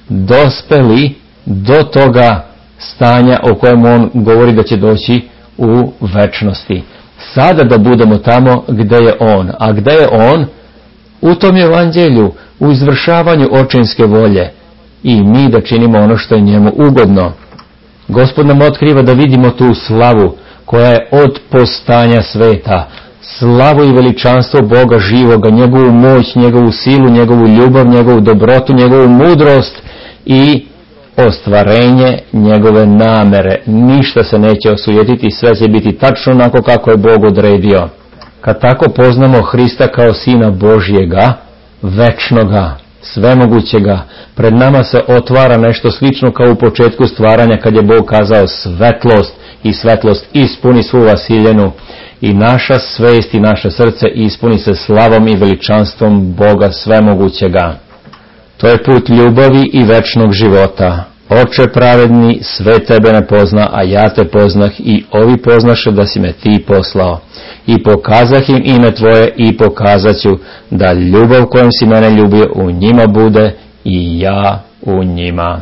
dospeli do toga stanja o kojem on govori da će doći u večnosti. Sada da budemo tamo gdje je on. A gdje je on? U tom evanđelju, u izvršavanju očinske volje. I mi da činimo ono što je njemu ugodno. Gospod nam otkriva da vidimo tu slavu koja je od postanja sveta. Slavu i veličanstvo Boga živoga, njegovu moć, njegovu silu, njegovu ljubav, njegovu dobrotu, njegovu mudrost i ostvarenje njegove namere. Ništa se neće osujetiti, sve će biti tačno onako kako je Bog odredio. Kad tako poznamo Hrista kao Sina Božjega, večnoga, svemogućega, pred nama se otvara nešto slično kao u početku stvaranja, kad je Bog kazao svetlost, i svetlost ispuni svu vasiljenu, i naša svest i naše srce ispuni se slavom i veličanstvom Boga svemogućega. To je put ljubavi i večnog života. Oče pravedni, sve tebe ne pozna, a ja te poznah, i ovi poznaše da si me ti poslao. I pokazah im ime tvoje, i pokazat ću da ljubav kojom si mene ljubio u njima bude i ja u njima.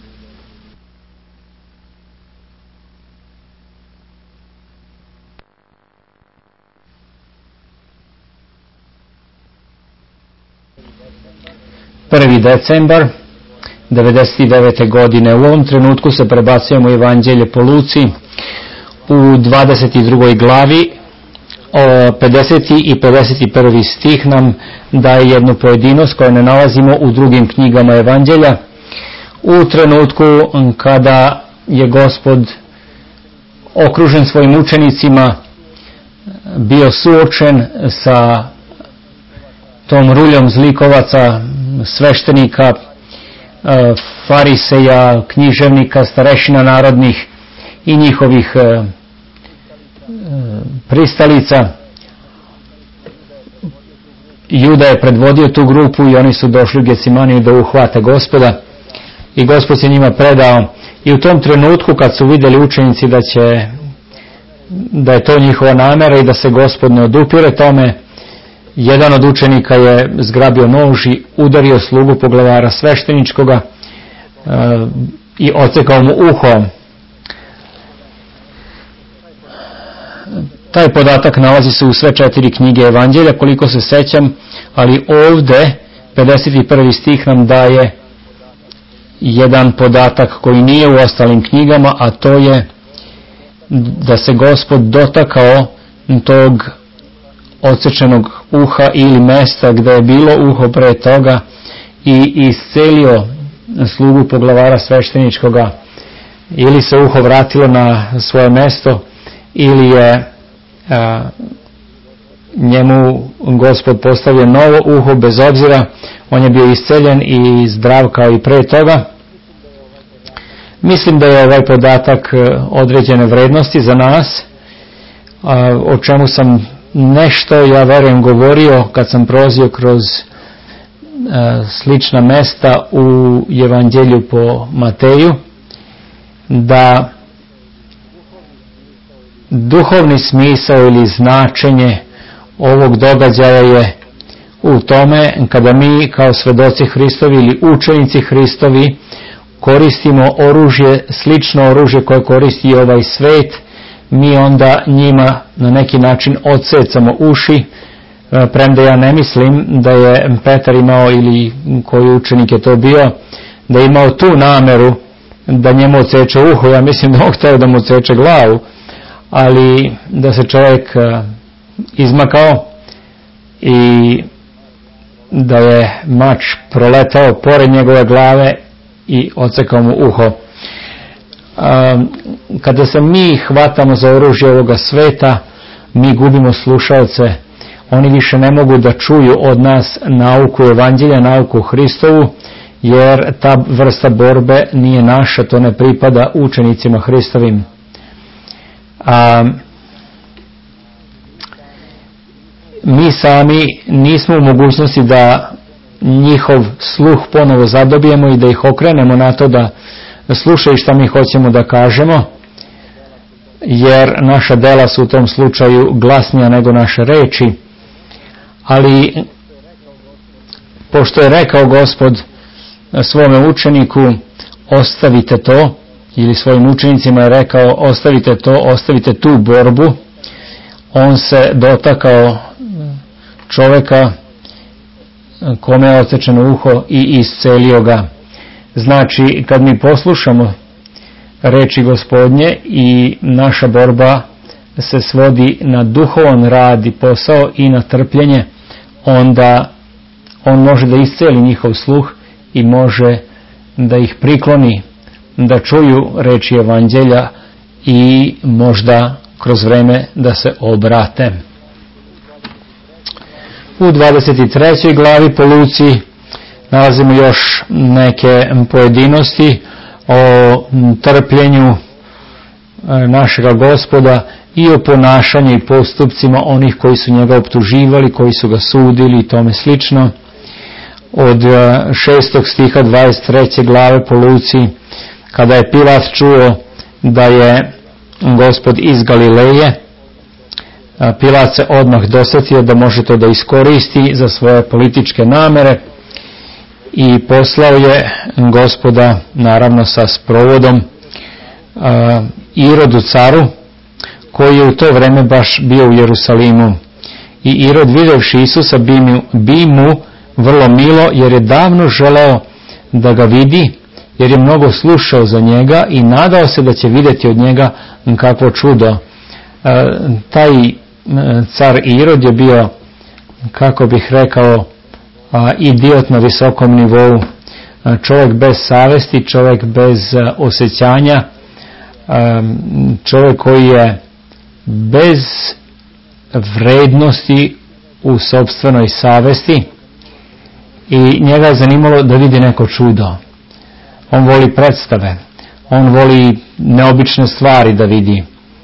Prvi decembar 1999. godine. U ovom trenutku se prebacujemo evanđelje po Luci u 22. glavi. 50. i 51. stih nam daje jednu pojedinost koju ne nalazimo u drugim knjigama evanđelja. U trenutku kada je Gospod okružen svojim učenicima bio suočen sa tom ruljom zlikovaca, sveštenika, fariseja, književnika, starešina narodnih i njihovih pristalica. Juda je predvodio tu grupu i oni su došli u Gecimaniju da uhvate Gospoda, i Gospod se njima predao. I u tom trenutku kad su vidjeli učenici da je to njihova namjera i da se Gospod ne odupire tome, jedan od učenika je zgrabio nož i udario slugu poglavara svešteničkoga i odsekao mu uho. Taj podatak nalazi se u sve 4 knjige evanđelja, koliko se sećam, ali ovdje 51. stih nam daje jedan podatak koji nije u ostalim knjigama, a to je da se Gospod dotakao tog odsečenog uha ili mesta gdje je bilo uho pre toga i iscelio slugu poglavara svešteničkoga. Ili se uho vratilo na svoje mesto, ili je njemu Gospod postavio novo uho, bez obzira, on je bio isceljen i zdrav kao i pre toga. Mislim da je ovaj podatak određene vrednosti za nas, o čemu sam nešto, ja verujem, govorio kad sam prolazio kroz slična mesta u evanđelju po Mateju, da duhovni smisao ili značenje ovog događaja je u tome kada mi kao svedoci Hristovi ili učenici Hristovi koristimo oružje, slično oružje koje koristi ovaj svet, mi onda njima na neki način odsecamo uši, premda ja ne mislim da je Petar imao, ili koji učenik je to bio, da je imao tu nameru da njemu odseče uho. Ja mislim da on htio da mu odseče glavu, ali da se čovjek izmakao i da je mač proletao pored njegove glave i odsekao mu uho. Kada se mi hvatamo za oružje ovoga sveta, mi gubimo slušaoce. Oni više ne mogu da čuju od nas nauku evanđelja, nauku Hristovu, jer ta vrsta borbe nije naša, to ne pripada učenicima Hristovim. Mi sami nismo u mogućnosti da njihov sluh ponovo zadobijemo i da ih okrenemo na to da slušaju šta mi hoćemo da kažemo, jer naša dela su u tom slučaju glasnija nego naše reči. Ali pošto je rekao Gospod svome učeniku ostavite to, ili svojim učenicima je rekao ostavite to, ostavite tu borbu, on se dotakao čovjeka kome je odsečeno uho i iscelio ga. Znači, kad mi poslušamo reči Gospodnje i naša borba se svodi na duhovan rad i posao i na trpljenje, onda on može da isceli njihov sluh i može da ih prikloni da čuju reči evanđelja i možda kroz vreme da se obrate. U 23. glavi po Luci nalazimo još neke pojedinosti o trpljenju našega Gospoda i o ponašanju i postupcima onih koji su njega optuživali, koji su ga sudili i tome slično. Od 6. stiha 23. glave po Luci, kada je Pilat čuo da je Gospod iz Galileje, Pilat se odmah dosetio da može to da iskoristi za svoje političke namere i poslao je Gospoda, naravno sa sprovodom, Irodu caru, koji je u to vreme baš bio u Jerusalimu. I Irod, videvši Isusa, bi mu vrlo milo, jer je davno želeo da ga vidi, jer je mnogo slušao za njega i nadao se da će vidjeti od njega kakvo čudo. Taj car Irod je bio, kako bih rekao, idiot na visokom nivou, čovjek bez savesti, čovjek bez osjećanja, čovjek koji je bez vrednosti u sopstvenoj savesti, i njega je zanimalo da vidi neko čudo. On voli predstave, on voli neobične stvari da vidi.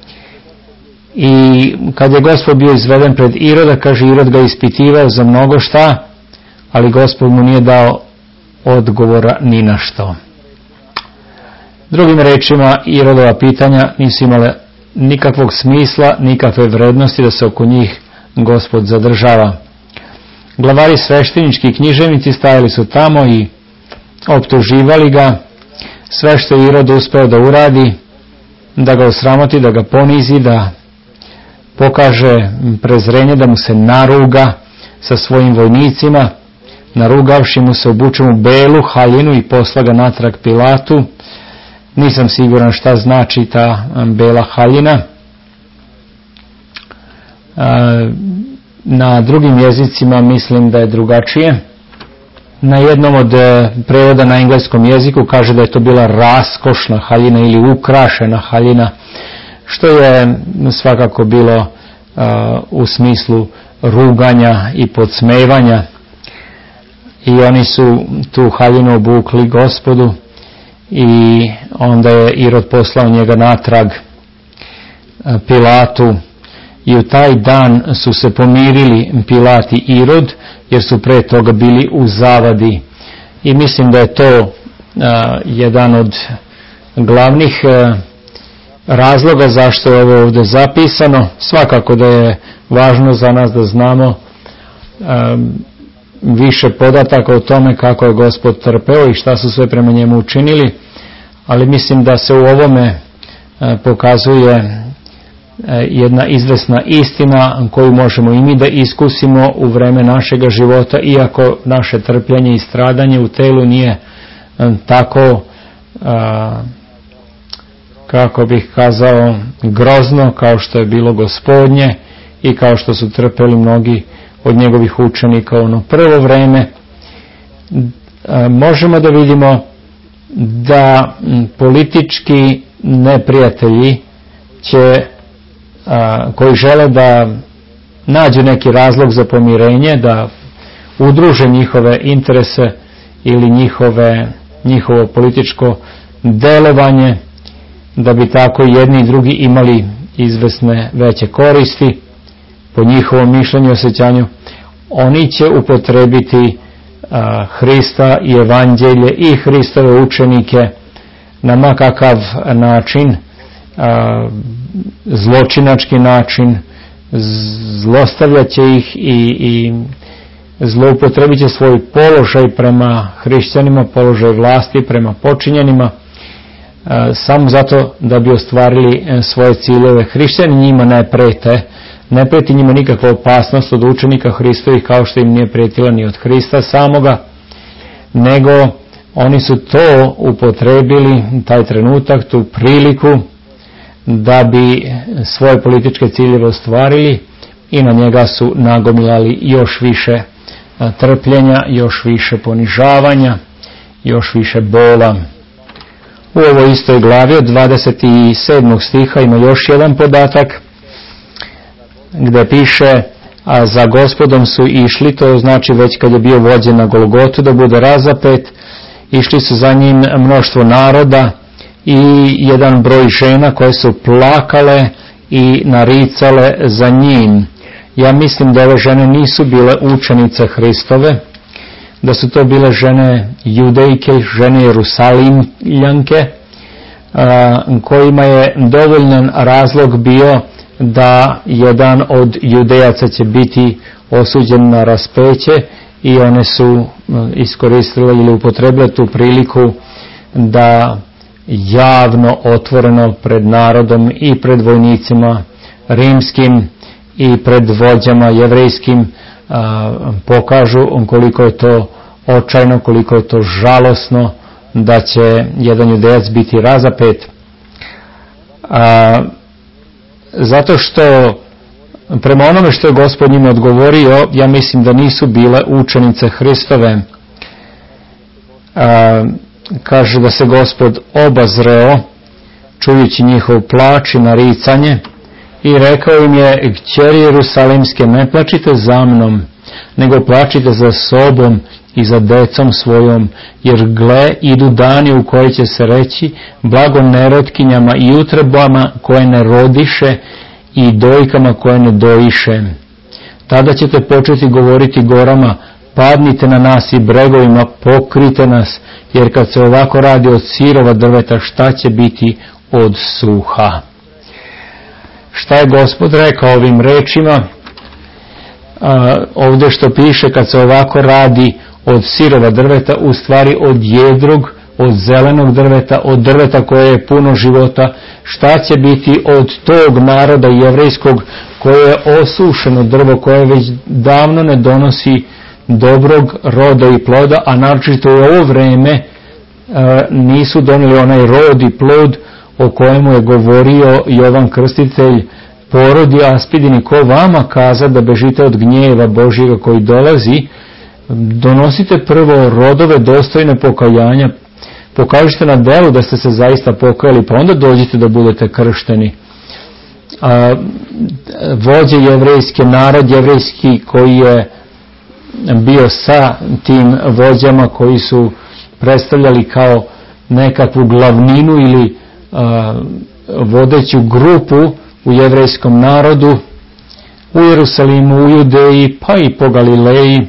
I kad je Gospod bio izveden pred Iroda, kaže, Irod ga ispitivao za mnogo šta, ali Gospod mu nije dao odgovora ni na što. Drugim rečima, Irodova pitanja nisu imale nikakvog smisla, nikakve vrednosti da se oko njih Gospod zadržava. Glavari sveštenički i književnici stajali su tamo i optuživali ga. Sve što je Irod uspeo da uradi, da ga osramoti, da ga ponizi, da pokaže prezrenje, da mu se naruga sa svojim vojnicima, narugavši mu se, obuče mu belu haljinu i posla ga natrag Pilatu. Nisam siguran šta znači ta bela haljina. Na drugim jezicima mislim da je drugačije. Na jednom od prevoda na engleskom jeziku kaže da je to bila raskošna haljina ili ukrašena haljina, što je svakako bilo u smislu ruganja i podsmevanja. I oni su tu haljinu obukli Gospodu i onda je Irod poslao njega natrag Pilatu. I u taj dan su se pomirili Pilat i Irod, jer su pre toga bili u zavadi. I mislim da je to jedan od glavnih razloga zašto je ovo ovdje zapisano. Svakako da je važno za nas da znamo više podataka o tome kako je Gospod trpeo i šta su sve prema njemu učinili, ali mislim da se u ovome pokazuje jedna izvesna istina koju možemo i mi da iskusimo u vreme našega života, iako naše trpljenje i stradanje u telu nije tako, kako bih kazao, grozno kao što je bilo Gospodnje i kao što su trpeli mnogi od njegovih učenika u ono prvo vreme. Možemo da vidimo da politički neprijatelji koji žele da nađu neki razlog za pomirenje, da udruže njihove interese ili njihovo političko delovanje, da bi tako jedni i drugi imali izvesne veće koristi, po njihovom mišljenju i osjećanju, oni će upotrebiti Hrista i evanđelje i Hristove učenike na makakav način, zločinački način, zlostavljat će ih i zloupotrebit će svoj položaj prema hrišćanima, položaj vlasti prema počinjenima, samo zato da bi ostvarili svoje ciljeve. Hrišćani njima ne preti njima nikakva opasnost od učenika Hristovih, kao što im nije pretila ni od Hrista samoga, nego oni su to upotrebili, taj trenutak, tu priliku, da bi svoje političke ciljeve ostvarili i na njega su nagomilali još više trpljenja, još više ponižavanja, još više bola. U ovoj istoj glavi od 27. stiha ima još jedan podatak gdje piše: a za Gospodom su išli, to znači već kad je bio vođen na Golgotu da bude razapet, išli su za njim mnoštvo naroda i jedan broj žena koje su plakale i naricale za njim. Ja mislim da ove žene nisu bile učenice Hristove, da su to bile žene judejke, žene Jerusalimljanke, kojima je dovoljan razlog bio da jedan od judejaca će biti osuđen na raspeće, i one su iskoristile ili upotrebile tu priliku da javno, otvoreno pred narodom i pred vojnicima rimskim i pred vođama jevrejskim pokažu koliko je to očajno, koliko je to žalosno da će jedan judejac biti razapet. Zato što prema onome što je Gospod njima odgovorio, ja mislim da nisu bile učenice Hristove. Kaže da se Gospod obazreo čujući njihov plač i naricanje i rekao im je: kćeri Jerusalimske, ne plačite za mnom, nego plačite za sobom i za decom svojom, jer gle, idu dani u koje će se reći: blago nerotkinjama i utrebama koje ne rodiše i dojkama koje ne doiše. Tada ćete početi govoriti gorama: padnite na nas, i bregovima: pokrite nas, jer kad se ovako radi od sirova drveta, šta će biti od suha? Šta je Gospod rekao ovim rečima? Ovdje što piše, kad se ovako radi od sirova drveta, u stvari od jedrog, od zelenog drveta, od drveta koje je puno života. Šta će biti od tog naroda jevrejskog koje je osušeno drvo, koje već davno ne donosi dobrog roda i ploda, a naročito u ovo vreme nisu donijeli onaj rod i plod o kojemu je govorio Jovan Krstitelj: porodi aspidini, ko vama kaza da bežite od gnjeva Božjega koji dolazi? Donosite prvo rodove dostojne pokajanja, pokažite na delu da ste se zaista pokajali, pa onda dođite da budete kršteni. Vođe jevrejske, narod jevrejski koji je bio sa tim vođama koji su predstavljali kao nekakvu glavninu ili vodeću grupu u jevrejskom narodu, u Jerusalimu, u Judeji, pa i po Galileji,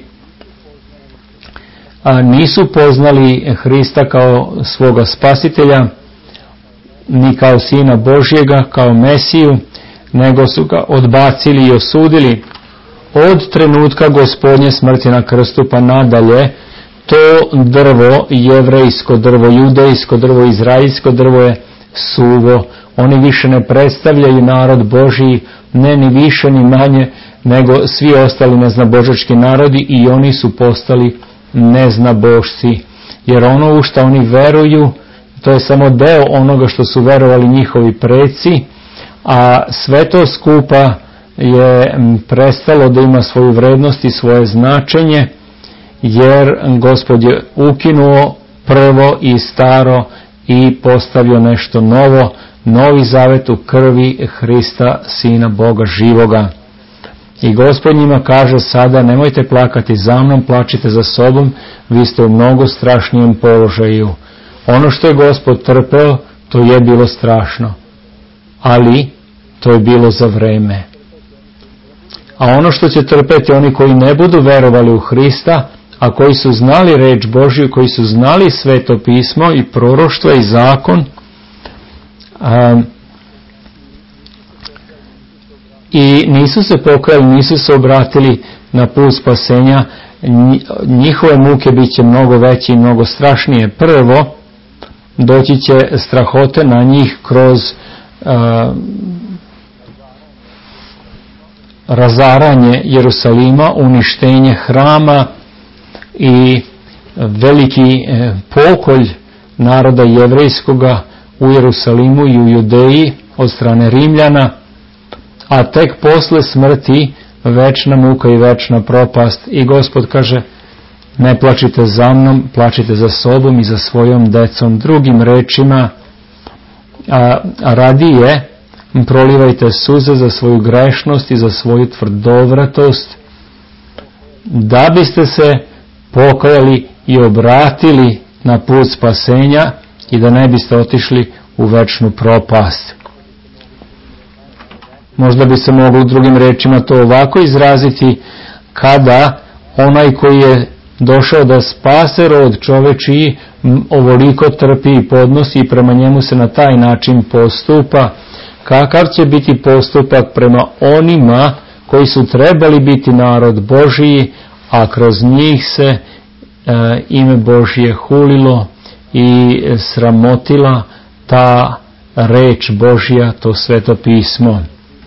nisu poznali Hrista kao svoga spasitelja, ni kao Sina Božjega, kao Mesiju, nego su ga odbacili i osudili. Od trenutka Gospodnje smrti na krstu pa nadalje, to drvo, jevrejsko drvo, judejsko drvo, izraelsko drvo je suvo. Oni više ne predstavljaju narod Božji, ne ni više ni manje nego svi ostali neznabožački narodi, i oni su postali neznabošci. Jer ono u što oni veruju, to je samo deo onoga što su verovali njihovi preci, a sve to skupa je prestalo da ima svoju vrednost i svoje značenje, jer Gospod je ukinuo prvo i staro i postavio nešto novo, novi zavet u krvi Hrista, Sina Boga živoga. I Gospod njima kaže sada: nemojte plakati za mnom, plačite za sobom, vi ste u mnogo strašnijem položaju. Ono što je Gospod trpeo, to je bilo strašno, ali to je bilo za vreme. A ono što će trpeti oni koji ne budu verovali u Hrista, a koji su znali reč Božju, koji su znali Sveto pismo i proroštva i zakon, i nisu se pokajali, nisu se obratili na put spasenja, njihove muke bit će mnogo veće i mnogo strašnije. Prvo, doći će strahote na njih kroz razaranje Jerusalima, uništenje hrama i veliki pokolj naroda jevrejskoga u Jerusalimu i u Judeji od strane Rimljana, a tek posle smrti večna muka i večna propast. I Gospod kaže: ne plačite za mnom, plačite za sobom i za svojom decom. Drugim rečima, radije prolivajte suze za svoju grešnost i za svoju tvrdovratost, da biste se pokajali i obratili na put spasenja i da ne biste otišli u večnu propast. Možda bi se moglo drugim rečima to ovako izraziti: kada onaj koji je došao da spase rod čovečiji ovoliko trpi i podnosi i prema njemu se na taj način postupa, kakav će biti postupak prema onima koji su trebali biti narod Božiji, a kroz njih se ime Božje hulilo i sramotila ta reč Božja, to Sveto pismo.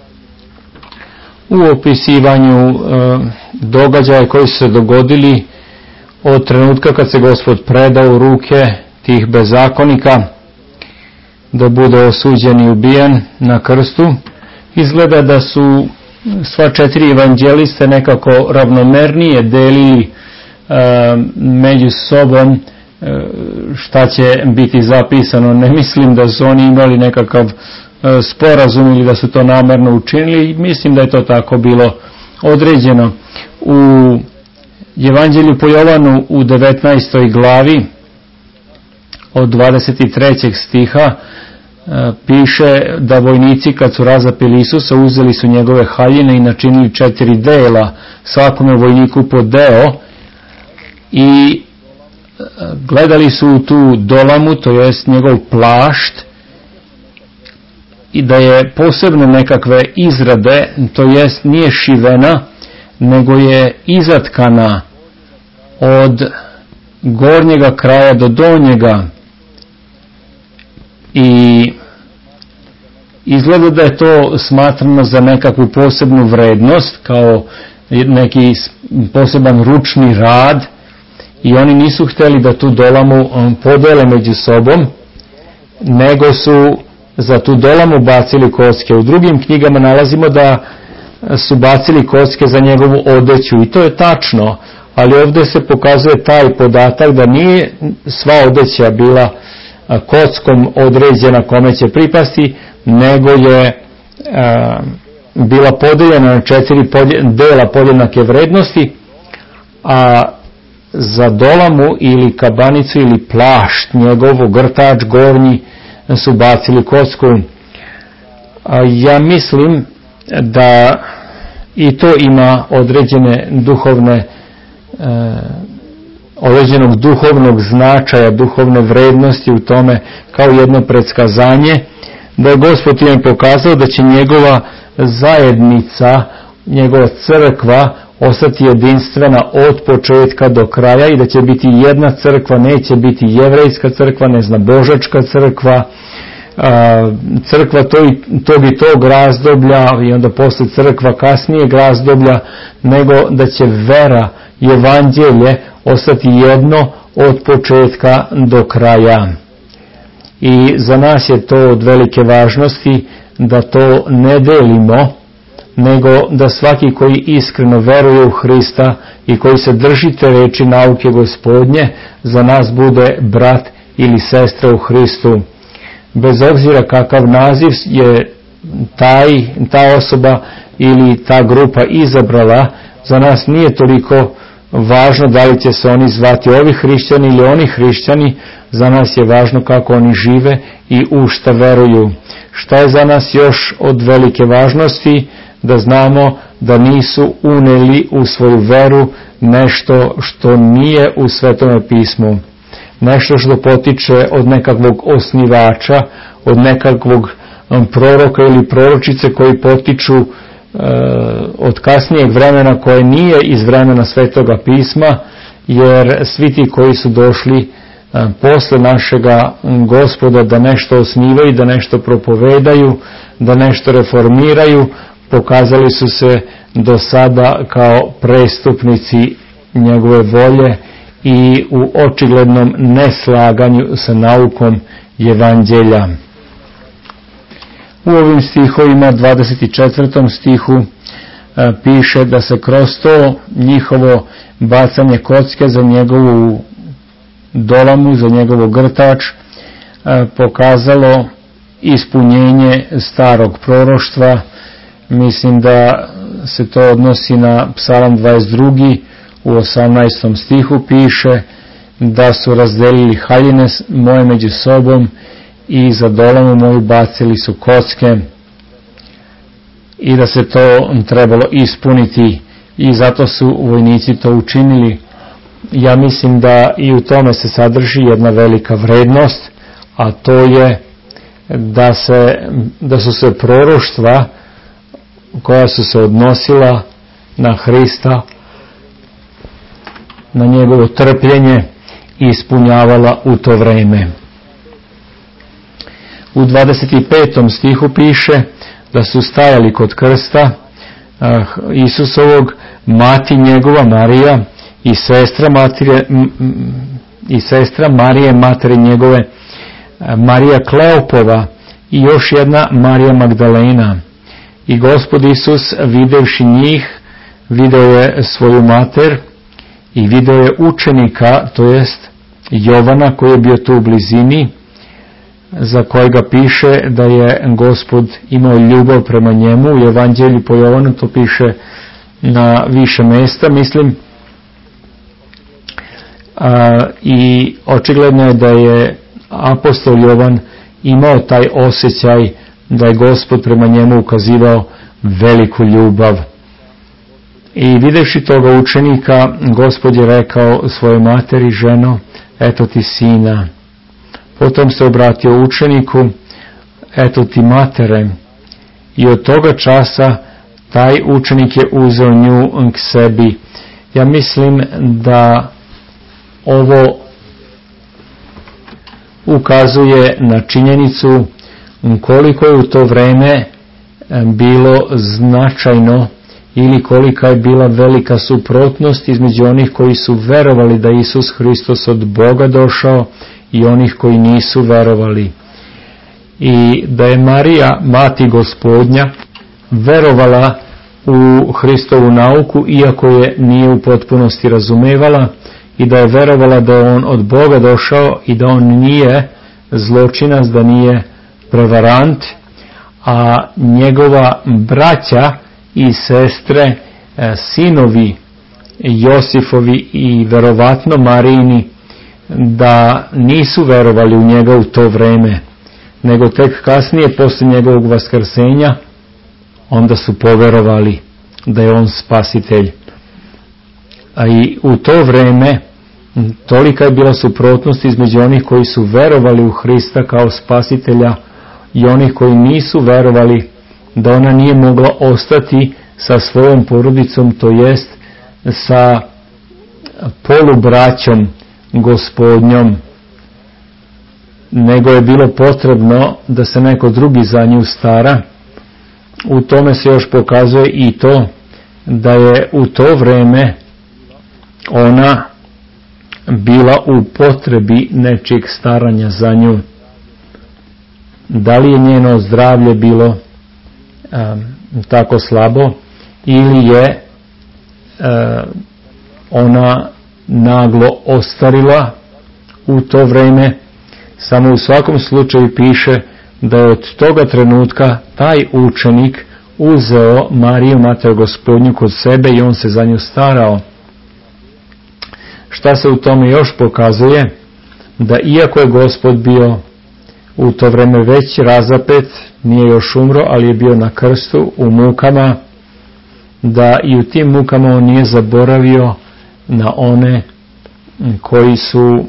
U opisivanju događaja koji su se dogodili od trenutka kad se Gospod predao u ruke tih bezakonika da bude osuđen i ubijen na krstu, izgleda da su sva četiri evanđeliste nekako ravnomernije delili među sobom šta će biti zapisano. Ne mislim da su oni imali nekakav sporazum ili da su to namerno učinili. Mislim da je to tako bilo određeno. U Evanđelju po Jovanu u 19. glavi od 23. stiha piše da vojnici kad su razapeli Isusa uzeli su njegove haljine i načinili 4 dela, svakome vojniku po deo, i gledali su u tu dolamu, to jest njegov plašt, i da je posebno nekakve izrade, to jest nije šivena, nego je izatkana od gornjega kraja do donjega, i izgleda da je to smatrano za nekakvu posebnu vrednost, kao neki poseban ručni rad, i oni nisu htjeli da tu dolamu podele među sobom, nego su za tu dolamu bacili kocke. U drugim knjigama nalazimo da su bacili kocke za njegovu odeću, i to je tačno, ali ovdje se pokazuje taj podatak da nije sva odeća bila kockom određena kome će pripasti, nego je bila podeljena na 4 dela podjednake vrednosti, a za dolamu ili kabanicu ili plašt, njegov ogrtač gornji, su bacili kocku. Ja mislim da i to ima određene određenog duhovnog značaja, duhovne vrednosti u tome, kao jedno predskazanje, da je Gospod im pokazao da će njegova zajednica, njegova crkva ostati jedinstvena od početka do kraja i da će biti jedna crkva, neće biti jevrejska crkva, neznabožačka crkva, crkva tog i tog razdoblja i onda posle crkva kasnijeg razdoblja, nego da će vera i evanđelje ostati jedno od početka do kraja. I za nas je to od velike važnosti da to ne delimo, nego da svaki koji iskreno veruje u Hrista i koji se drži te reči nauke Gospodnje, za nas bude brat ili sestra u Hristu. Bez obzira kakav naziv je ta osoba ili ta grupa izabrala, za nas nije toliko važno da li će se oni zvati ovi hrišćani ili oni hrišćani, za nas je važno kako oni žive i u šta veruju. Šta je za nas još od velike važnosti? Da znamo da nisu uneli u svoju veru nešto što nije u Svetome pismu. Nešto što potiče od nekakvog osnivača, od nekakvog proroka ili proročice koji potiču od kasnijeg vremena koje nije iz vremena Svetoga pisma, jer svi ti koji su došli posle našega Gospoda da nešto osnivaju, da nešto propovedaju, da nešto reformiraju, pokazali su se do sada kao prestupnici njegove volje i u očiglednom neslaganju sa naukom evanđelja. U ovim stihovima, 24. stihu, piše da se kroz to njihovo bacanje kocke za njegovu dolamu, za njegov grtač, pokazalo ispunjenje starog proroštva. Mislim da se to odnosi na Psalam 22. u 18. stihu piše da su razdelili haljine moje među sobom i za dolamu moju bacili su kocke, i da se to trebalo ispuniti i zato su vojnici to učinili. Ja mislim da i u tome se sadrži jedna velika vrednost, a to je da su se proroštva koja su se odnosila na Hrista, na njegovo trpljenje, ispunjavala u to vreme. U 25. stihu piše da su stajali kod krsta Isusovog, mati njegova Marija i sestra Marije matere njegove, Marija Kleopova i još jedna Marija Magdalena. I Gospod Isus, videvši njih, video je svoju mater i video je učenika, to jest Jovana koji je bio tu u blizini, za kojega piše da je Gospod imao ljubav prema njemu. U Evanđelju po Jovanu to piše na više mesta, mislim. I očigledno je da je apostol Jovan imao taj osjećaj da je Gospod prema njemu ukazivao veliku ljubav. I videvši toga učenika, Gospod je rekao svojoj materi: ženo, eto ti sina. Potom se obratio učeniku: eto ti matere. I od toga časa taj učenik je uzeo nju k sebi. Ja mislim da ovo ukazuje na činjenicu koliko je u to vreme bilo značajno ili kolika je bila velika suprotnost između onih koji su verovali da Isus Hristos od Boga došao i onih koji nisu verovali. I da je Marija, mati Gospodnja, verovala u Hristovu nauku, iako je nije u potpunosti razumevala, i da je verovala da je on od Boga došao i da on nije zločinac, da nije prevarant, a njegova braća i sestre, sinovi Josifovi i verovatno Marijini, da nisu verovali u njega u to vreme, nego tek kasnije, posle njegovog vaskrsenja, onda su poverovali da je on spasitelj. A i u to vreme tolika je bila suprotnost između onih koji su verovali u Hrista kao spasitelja i onih koji nisu verovali, da ona nije mogla ostati sa svojom porodicom, to jest sa polubraćom Gospodnjom. nego je bilo potrebno da se neko drugi za nju stara. U tome se još pokazuje i to da je u to vreme ona bila u potrebi nečijeg staranja za nju. Da li je njeno zdravlje bilo tako slabo ili je ona naglo ostarila u to vreme, samo u svakom slučaju piše da je od toga trenutka taj učenik uzeo Mariju, Mater Gospodnju, kod sebe i on se za nju starao. Šta se u tome još pokazuje? Da iako je Gospod bio u to vreme već razapet, nije još umro, ali je bio na krstu u mukama, da i u tim mukama on nije zaboravio na one koji su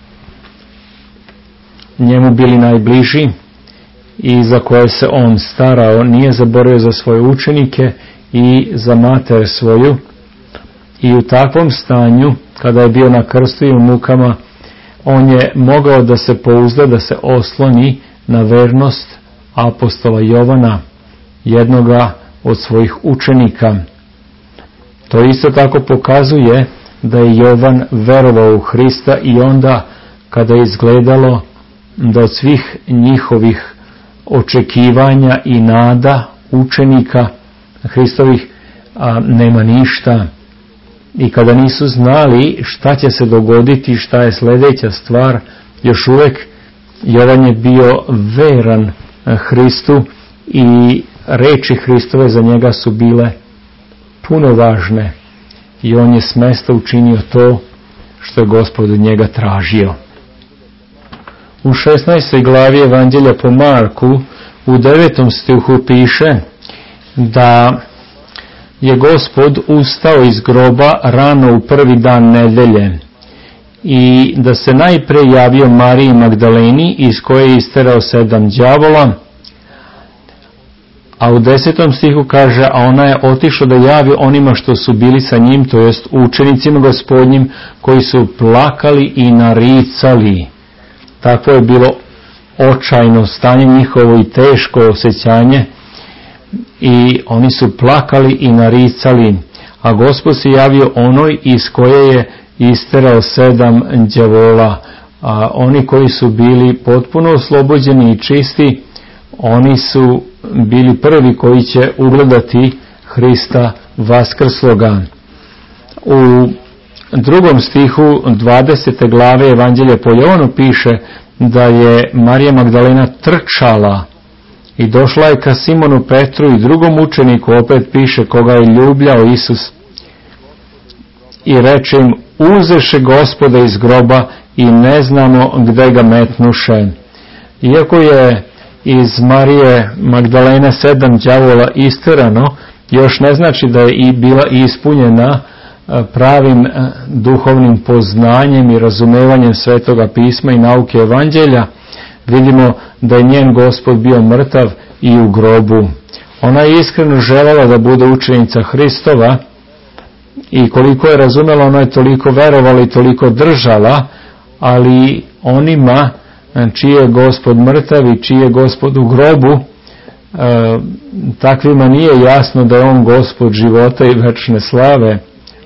njemu bili najbliži i za koje se on starao. Nije zaboravio za svoje učenike i za mater svoju. I u takvom stanju, kada je bio na krstu i u mukama, on je mogao da se pouzda, da se osloni na vernost apostola Jovana, jednoga od svojih učenika. To isto tako pokazuje da je Jovan verovao u Hrista i onda kada je izgledalo da od svih njihovih očekivanja i nada učenika Hristovih nema ništa, i kada nisu znali šta će se dogoditi, šta je sljedeća stvar, još uvijek Jovan je bio veran Hristu i reči Hristove za njega su bile puno važne i on je s mesta učinio to što je Gospod od njega tražio. U 16. glavi Evanđelja po Marku u 9. stihu piše da je Gospod ustao iz groba rano u prvi dan nedelje i da se najpre javio Mariji Magdaleni, iz koje je isterao 7 đavola, a u 10. stihu kaže, a ona je otišla da javi onima što su bili sa njim, to jest učenicima Gospodnjim, koji su plakali i naricali. Tako je bilo očajno stanje njihovo i teško osjećanje, i oni su plakali i naricali, a Gospod se javio onoj iz koje je isterao 7 đavola. A oni koji su bili potpuno oslobođeni i čisti, oni su bili prvi koji će ugledati Hrista vaskrsloga. U 2. stihu 20. glave Evanđelja po Jovanu piše da je Marija Magdalena trčala i došla je ka Simonu Petru i drugom učeniku, opet piše, koga je ljubljao Isus, i reče im, uzeše Gospoda iz groba i ne znamo gde ga metnuše. Iako je iz Marije Magdalene 7 đavola isterano, još ne znači da je i bila ispunjena pravim duhovnim poznanjem i razumevanjem Svetoga pisma i nauke Evanđelja. Vidimo da je njen Gospod bio mrtav i u grobu. Ona je iskreno željela da bude učenica Hristova i koliko je razumela, ona je toliko verovala i toliko držala, ali onima čiji je Gospod mrtav i čiji je Gospod u grobu, takvima nije jasno da je on Gospod života i večne slave.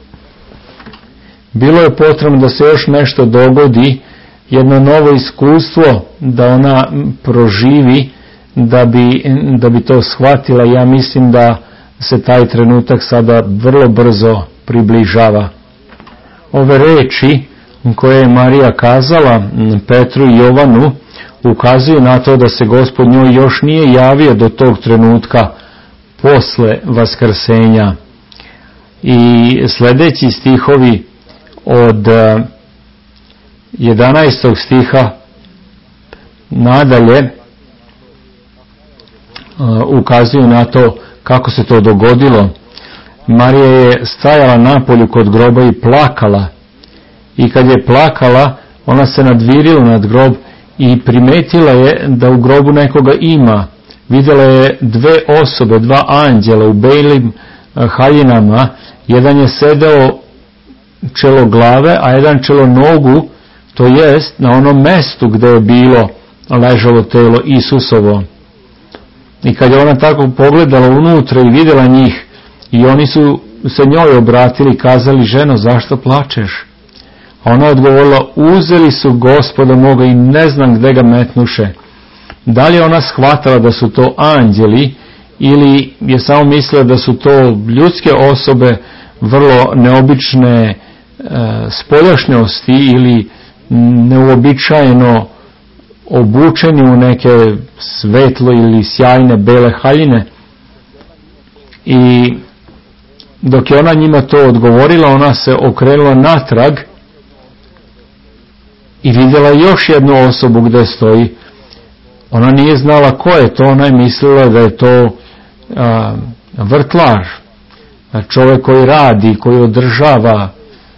Bilo je potrebno da se još nešto dogodi, jedno novo iskustvo da ona proživi, da bi to shvatila. Ja mislim da se taj trenutak sada vrlo brzo približava. Ove reči koje je Marija kazala Petru i Jovanu ukazuju na to da se Gospod njoj još nije javio do tog trenutka posle vaskrsenja. I sljedeći stihovi od 11. stiha nadalje ukazuju na to kako se to dogodilo. Marija je stajala napolju kod groba i plakala. I kad je plakala, ona se nadvirila nad grob i primetila je da u grobu nekoga ima. Vidjela je 2 osobe, 2 anđela u belim haljinama. Jedan je sedeo čelo glave, a jedan čelo nogu, to jest na onom mestu gdje je bilo ležalo telo Isusovo. I kad je ona tako pogledala unutra i vidjela njih, i oni su se njoj obratili i kazali: ženo, zašto plačeš? A ona odgovorila: uzeli su Gospoda moga i ne znam gde ga metnuše. Da li je ona shvatala da su to anđeli ili je samo mislila da su to ljudske osobe vrlo neobične spoljašnjosti ili neuobičajeno obučeni u neke svetlo ili sjajne bele haljine? I dok je ona njima to odgovorila, ona se okrenula natrag i vidjela još jednu osobu gdje stoji. Ona nije znala ko je to, ona je mislila da je to vrtlar, čovjek koji radi, koji održava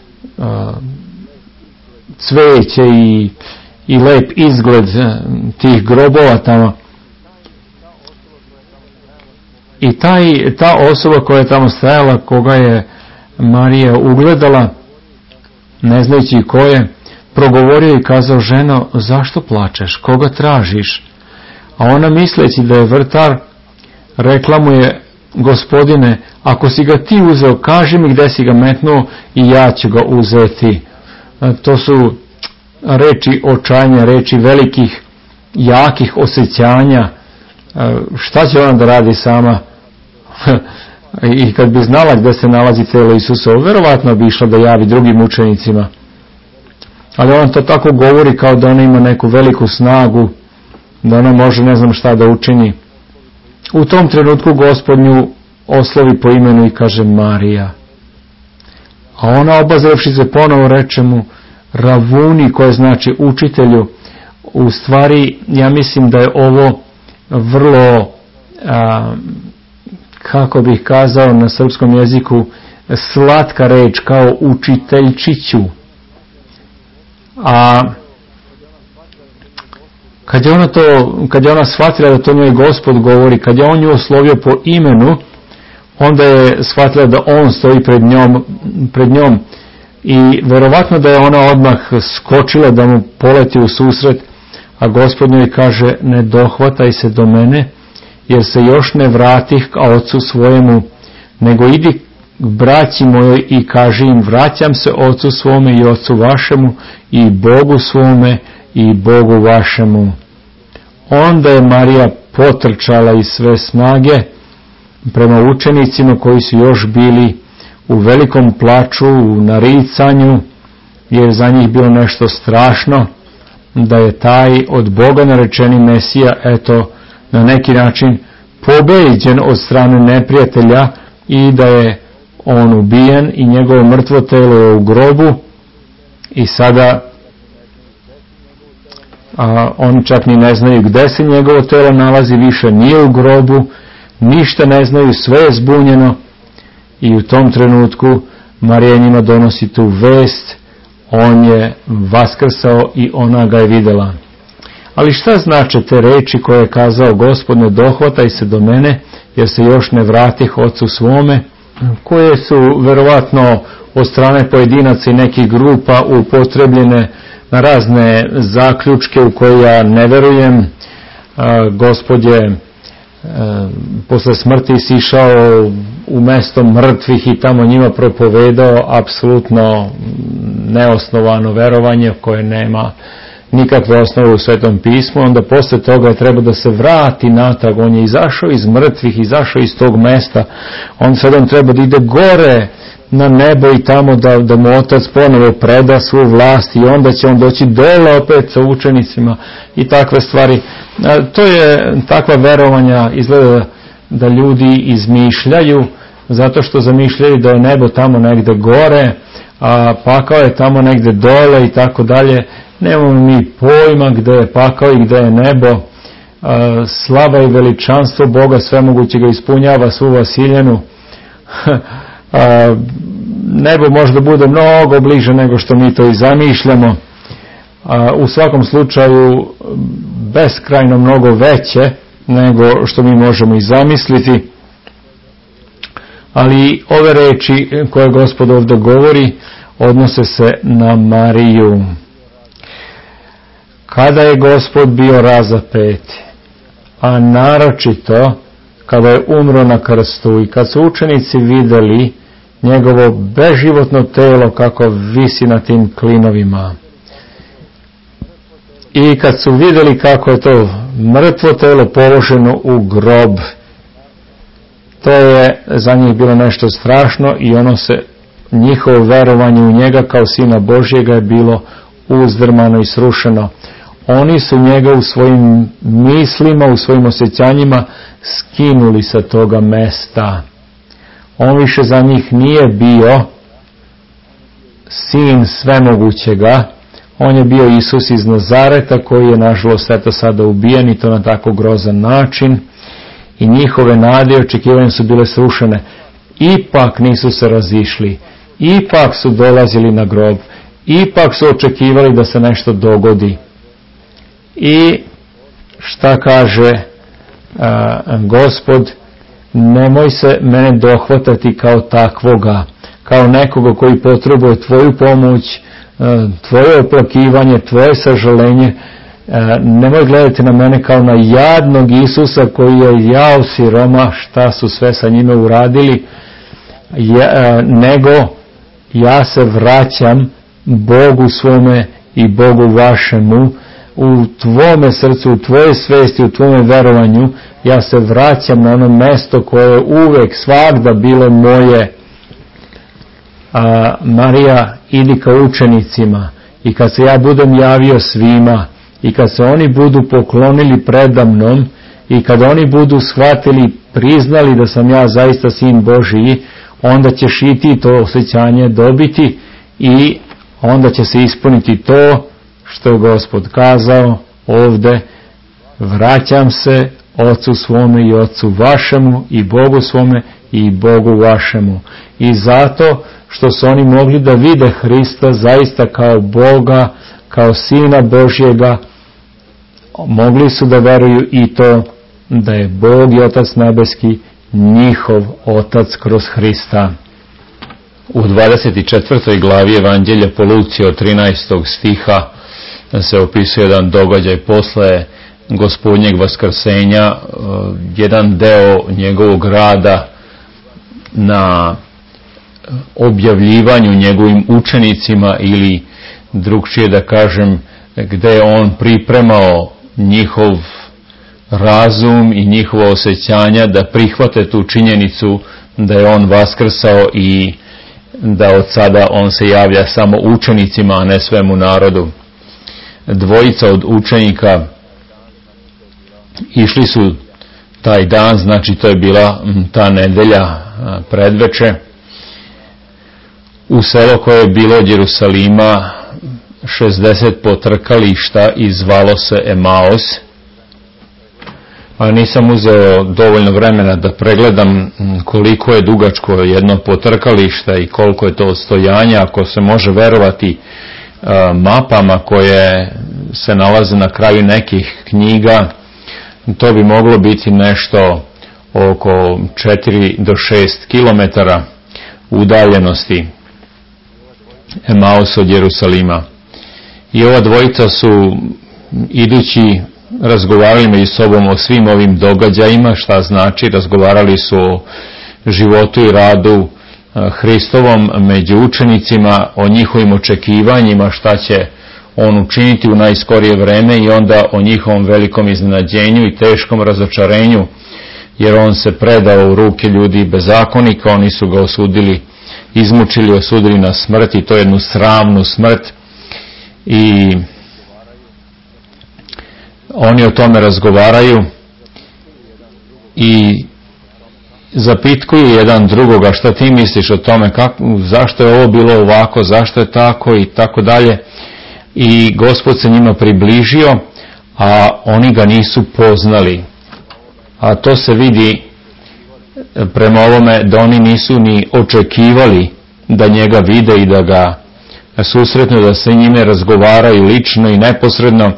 cveće i lep izgled tih grobova tamo. I ta osoba koja je tamo stajala, koga je Marija ugledala, ne znajući ko je, progovorio i kazao: ženo, zašto plačeš, koga tražiš? A ona, misleći da je vrtar, rekla mu je: gospodine, ako si ga ti uzeo, kaži mi gdje si ga metnuo i ja ću ga uzeti. To su reči očajanja, reči velikih, jakih osjećanja. Šta će ona da radi sama? I kad bi znala gdje se nalazi telo Isusovo, verovatno bi išla da javi drugim učenicima. Ali ona to tako govori kao da ona ima neku veliku snagu, da ona može ne znam šta da učini. U tom trenutku Gospod nju oslovi po imenu i kaže: Marija. A ona, obazrevši se, ponovo reče mu: Ravuni, koje znači učitelju. U stvari, ja mislim da je ovo vrlo, kako bih kazao na srpskom jeziku, slatka reč, kao učiteljčiću. A kad je ona shvatila da to njoj Gospod govori, kad je on nju oslovio po imenu, onda je shvatila da on stoji pred njom i verovatno da je ona odmah skočila da mu poleti u susret, a Gospod njoj kaže: ne dohvataj se do mene, jer se još ne vratih ka ocu svojemu, nego idi k braći mojoj i kaži im: vraćam se ocu svome i ocu vašemu i Bogu svome i Bogu vašemu. Onda je Marija potrčala iz sve snage prema učenicima koji su još bili u velikom plaču, u naricanju, jer za njih bilo nešto strašno, da je taj od Boga narečeni Mesija, eto, na neki način pobeđen od strane neprijatelja i da je on ubijen i njegovo mrtvo telo je u grobu. I sada oni čak ni ne znaju gdje se njegovo telo nalazi, više nije u grobu, ništa ne znaju, sve je zbunjeno. I u tom trenutku Marija njima donosi tu vest: on je vaskrsao i ona ga je vidjela. Ali šta znače te reči koje je kazao Gospod: ne dohvataj se do mene, jer se još ne vratih ocu svome, koje su verovatno od strane pojedinaca i nekih grupa upotrebljene na razne zaključke u koje ja ne verujem. Gospod je posle smrti sišao u mesto mrtvih i tamo njima propovedao apsolutno neosnovano verovanje koje nema nikakve osnove u Svetom pismu. Onda posle toga je treba da se vrati natrag. On je izašao iz mrtvih, izašao iz tog mesta. On sad treba da ide gore na nebo i tamo da mu Otac ponovo preda svu vlast i onda će on doći dole opet sa učenicima i takve stvari. To je takva verovanja, izgleda da ljudi izmišljaju, zato što zamišljaju da je nebo tamo negde gore, a pakao je tamo negde dole i tako dalje. Nemamo mi pojma gde je pakao i gde je nebo. Slava i veličanstvo Boga svemogućega ispunjava svu Vasiljenu. Nebo možda bude mnogo bliže nego što mi to i zamišljamo. U svakom slučaju beskrajno mnogo veće nego što mi možemo i zamisliti. Ali ove reči koje Gospod ovdje govori odnose se na Mariju. kada je Gospod bio razapet, a naročito kada je umro na krstu i kad su učenici vidjeli njegovo beživotno telo kako visi na tim klinovima i kad su vidjeli kako je to mrtvo telo položeno u grob, to je za njih bilo nešto strašno i njihovo verovanje u njega kao Sina Božjega je bilo uzdrmano i srušeno. Oni su njega u svojim mislima, u svojim osjećanjima skinuli sa toga mesta. On više za njih nije bio sin svemogućega, on je bio Isus iz Nazareta koji je nažalost eto sada ubijen i to na tako grozan način i njihove nade i očekivanja su bile srušene. Ipak nisu se razišli, ipak su dolazili na grob, ipak su očekivali da se nešto dogodi. I šta kaže Gospod? Nemoj se mene dohvatati kao takvoga, kao nekoga koji potrebuje tvoju pomoć, tvoje oplakivanje, tvoje sažalenje. Nemoj gledati na mene kao na jadnog Isusa koji je jao siroma, šta su sve sa njime uradili, nego ja se vraćam Bogu svome i Bogu vašemu, u tvome srcu, u tvojoj svesti, u tvome verovanju. Ja se vraćam na ono mesto koje je uvek svagda bilo moje. Marija, idi ka učenicima i kad se ja budem javio svima i kad se oni budu poklonili predamnom i kad oni budu shvatili, priznali da sam ja zaista Sin Božiji, onda ćeš i ti to osjećanje dobiti i onda će se ispuniti to što je Gospod kazao ovde: vraćam se Ocu svome i Ocu vašemu i Bogu svome i Bogu vašemu. I zato što su oni mogli da vide Hrista zaista kao Boga, kao Sina Božjega, mogli su da veruju i to da je Bog i Otac nebeski njihov Otac kroz Hrista. U 24. glavi Evanđelja po Luci od 13. stiha se opisuje jedan događaj posle Gospodnjeg vaskrsenja, jedan deo njegovog rada na objavljivanju njegovim učenicima, ili drugčije da kažem, gde je on pripremao njihov razum i njihova osjećanja da prihvate tu činjenicu da je on vaskrsao i da od sada on se javlja samo učenicima, a ne svemu narodu. Dvojica od učenika išli su taj dan, znači to je bila ta nedelja predveče, u selo koje je bilo od Jerusalima 60 potrkališta i zvalo se Emaus. Nisam uzeo dovoljno vremena da pregledam koliko je dugačko jedno potrkalište i koliko je to odstojanja, ako se može verovati mapama koje se nalaze na kraju nekih knjiga. To bi moglo biti nešto oko 4 do 6 kilometara udaljenosti Emaus od Jerusalima. I ova dvojica su, idući, razgovarali među sobom o svim ovim događajima. Šta znači? Razgovarali su o životu i radu Hristovom među učenicima, o njihovim očekivanjima, šta će on učiniti u najskorije vreme, i onda o njihovom velikom iznenađenju i teškom razočarenju, jer on se predao u ruke ljudi bezakonika. Oni su ga osudili, izmučili, osudili na smrt, i to jednu sramnu smrt. I oni o tome razgovaraju i zapitkuju jedan drugoga: šta ti misliš o tome, zašto je ovo bilo ovako, zašto je tako i tako dalje. I Gospod se njima približio, a oni ga nisu poznali. A to se vidi prema ovome da oni nisu ni očekivali da njega vide i da ga susretnu, da se njime razgovaraju lično i neposredno.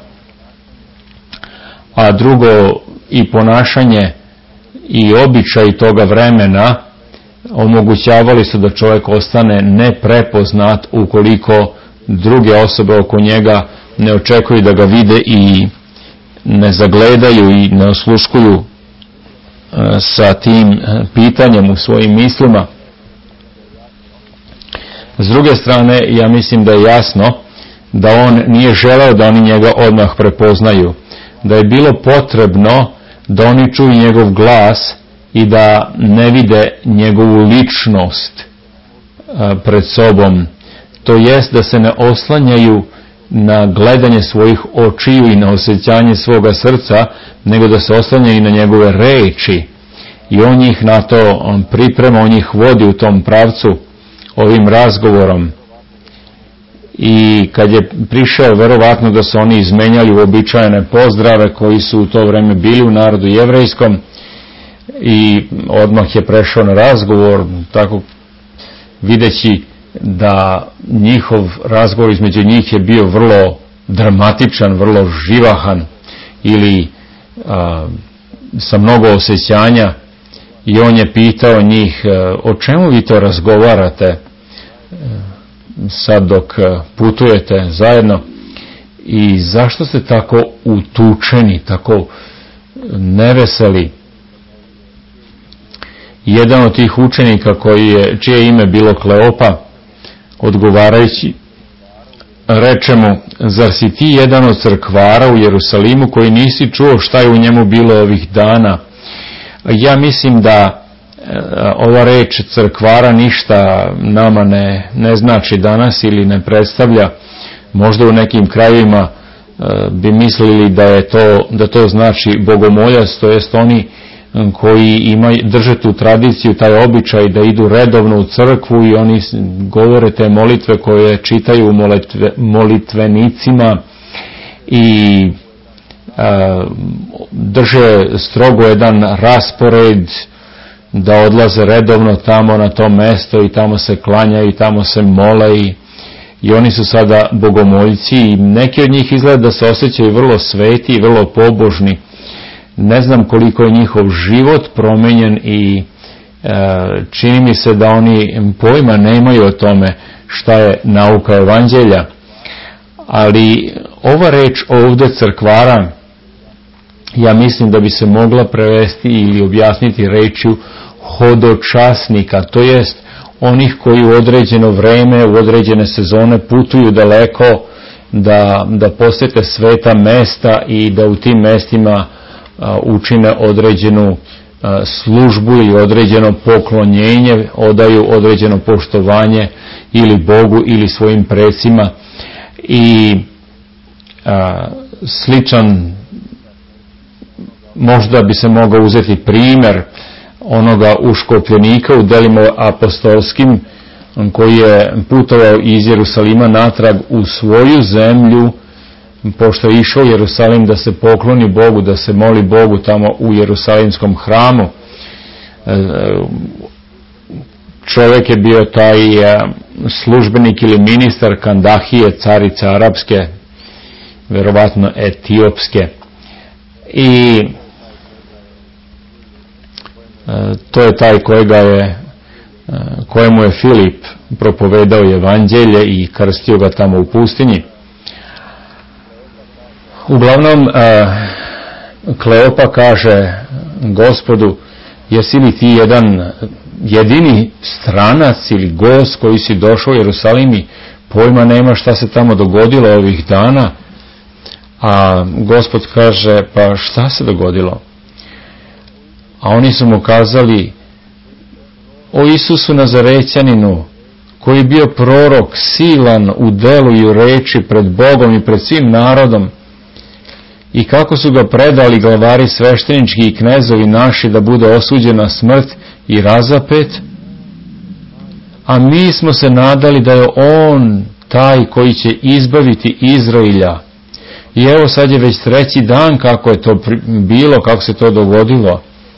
A drugo, i ponašanje i običaj toga vremena omogućavali su da čovjek ostane neprepoznat ukoliko druge osobe oko njega ne očekuju da ga vide i ne zagledaju i ne osluškuju sa tim pitanjem u svojim mislima. S druge strane, ja mislim da je jasno da on nije želeo da oni njega odmah prepoznaju, da je bilo potrebno da oni čuju njegov glas i da ne vide njegovu ličnost pred sobom, to jest da se ne oslanjaju na gledanje svojih očiju i na osjećanje svoga srca, nego da se oslanjaju na njegove reči i on njih na to priprema, on njih vodi u tom pravcu ovim razgovorom. I kad je prišao, verovatno da su oni izmenjali uobičajene pozdrave koji su u to vreme bili u narodu jevrejskom i odmah je prešao na razgovor, tako videći da njihov razgovor između njih je bio vrlo dramatičan, vrlo živahan ili sa mnogo osjećanja, i on je pitao njih: o čemu vi to razgovarate sad dok putujete zajedno i zašto ste tako utučeni, tako neveseli? Jedan od tih učenika čije ime bilo Kleopa, odgovarajući, reče mu: zar si ti jedan od crkvara u Jerusalimu koji nisi čuo šta je u njemu bilo ovih dana? Ja mislim da ova reč crkvara ništa nama ne znači danas ili ne predstavlja. Možda u nekim krajevima bi mislili da to znači bogomoljac, to jest oni koji drže tu tradiciju, taj običaj da idu redovno u crkvu i oni govore te molitve koje čitaju u molitvenicima i drže strogo jedan raspored da odlaze redovno tamo na to mesto i tamo se klanjaju i tamo se mole i oni su sada bogomoljci i neki od njih izgleda da se osjećaju vrlo sveti i vrlo pobožni. Ne znam koliko je njihov život promenjen i čini mi se da oni pojma nemaju o tome šta je nauka evanđelja, ali ova reč ovde crkvara, ja mislim da bi se mogla prevesti ili objasniti rečju hodočasnika, to jest onih koji u određeno vreme, u određene sezone putuju daleko da posete sveta mesta i da u tim mestima učine određenu službu ili određeno poklonjenje, odaju određeno poštovanje ili Bogu ili svojim precima. I sličan možda bi se mogao uzeti primjer onoga uškopljenika u delima apostolskim koji je putovao iz Jerusalima natrag u svoju zemlju, pošto je išao u Jerusalim da se pokloni Bogu, da se moli Bogu tamo u Jerusalimskom hramu. Čovjek je bio taj službenik ili ministar Kandahije, carice arapske, verovatno etiopske. I to je taj kojemu je Filip propovedao evanđelje i krstio ga tamo u pustinji. Uglavnom, Kleopa kaže Gospodu: jesi li ti jedan jedini stranac ili gost koji si došao u Jerusalim i pojma nema šta se tamo dogodilo ovih dana? A Gospod kaže: pa šta se dogodilo? A oni su mu kazali: o Isusu Nazarećaninu, koji je bio prorok, silan u delu i u reči pred Bogom i pred svim narodom, i kako su ga predali glavari sveštenički i knezovi naši da bude osuđen na smrt i razapet, a mi smo se nadali da je on taj koji će izbaviti Izraelja. I evo sad je već 3. dan kako je to bilo, kako se to dogodilo.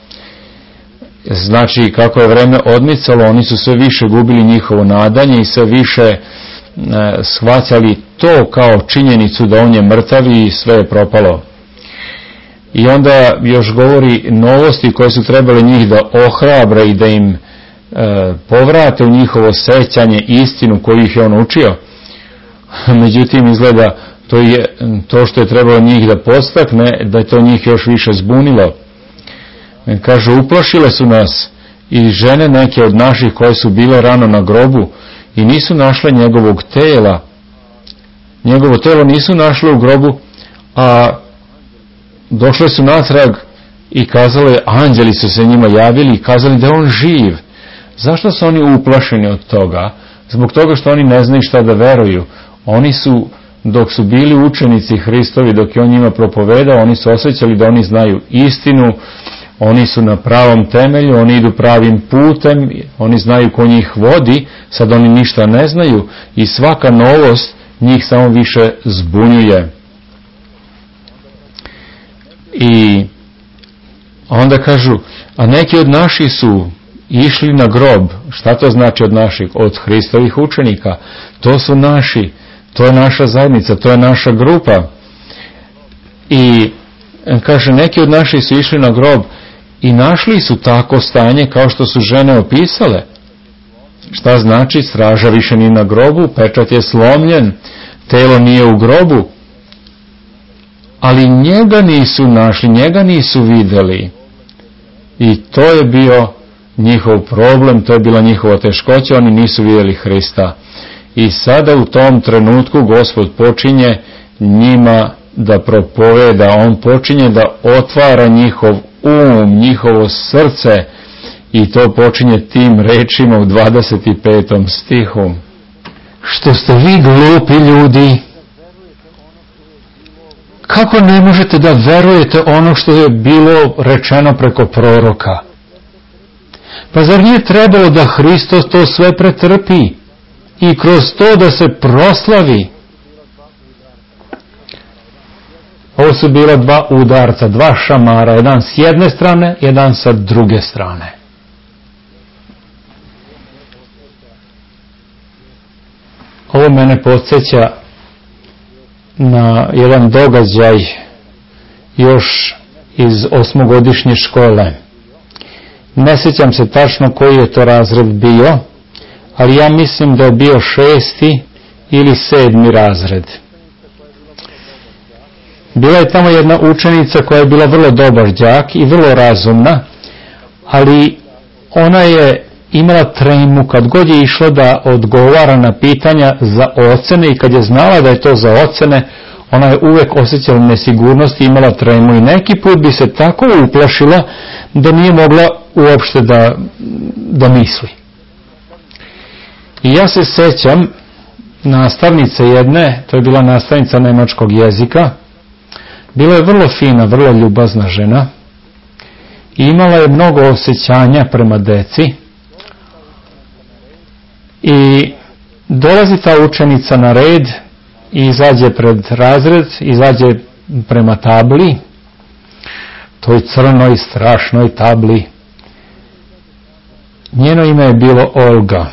Znači, kako je vreme odmicalo, oni su sve više gubili njihovo nadanje i sve više shvaćali to kao činjenicu da on je mrtav i sve je propalo. I onda još govori novosti koje su trebali njih da ohrabre i da im povrate u njihovo sećanje istinu koju ih je on učio. Međutim, izgleda to što je trebalo njih da podstakne, da je to njih još više zbunilo. Kaže, uplašile su nas i žene neke od naših koje su bile rano na grobu i nisu našle njegovog tela. Njegovo telo nisu našle u grobu, a došle su natrag i kazale, anđeli su se njima javili i kazali da je on živ. Zašto su oni uplašeni od toga? Zbog toga što oni ne znaju šta da veruju. Oni su, dok su bili učenici Hristovi, dok je on njima propovedao, oni su osjećali da oni znaju istinu, oni su na pravom temelju, oni idu pravim putem, oni znaju ko njih vodi, sad oni ništa ne znaju i svaka novost njih samo više zbunjuje. I onda kažu, a neki od naših su išli na grob. Šta to znači od naših? Od Hristovih učenika. To su naši, to je naša zajednica, to je naša grupa. I kaže, neki od naših su išli na grob i našli su tako stanje kao što su žene opisale. Šta znači? Straža više nije na grobu, pečat je slomljen, telo nije u grobu, ali njega nisu našli, njega nisu videli. I to je bio njihov problem, to je bila njihova teškoća, oni nisu vidjeli Hrista. I sada u tom trenutku Gospod počinje njima da propoveda, on počinje da otvara njihov njihovo srce, i to počinje tim rečima u 25. stihu. Što ste vi glupi ljudi? Kako ne možete da verujete ono što je bilo rečeno preko proroka? Pa zar nije trebalo da Hristos to sve pretrpi i kroz to da se proslavi? Ovo su bila dva udarca, dva šamara, jedan s jedne strane, jedan sa druge strane. Ovo mene podsjeća na jedan događaj još iz 8-godišnje škole. Ne sjećam se tačno koji je to razred bio, ali ja mislim da je bio 6. ili 7. razred. Bila je tamo jedna učenica koja je bila vrlo dobar đak i vrlo razumna, ali ona je imala tremu kad god je išla da odgovara na pitanja za ocene, i kad je znala da je to za ocene, ona je uvek osjećala nesigurnost i imala tremu, i neki put bi se tako uplašila da nije mogla uopšte da misli. I ja se sećam nastavnice jedne, to je bila nastavnica nemačkog jezika, bila je vrlo fina, vrlo ljubazna žena i imala je mnogo osjećanja prema deci. I dolazi ta učenica na red i izađe pred razred, izađe prema tabli, toj crnoj, strašnoj tabli. Njeno ime je bilo Olga.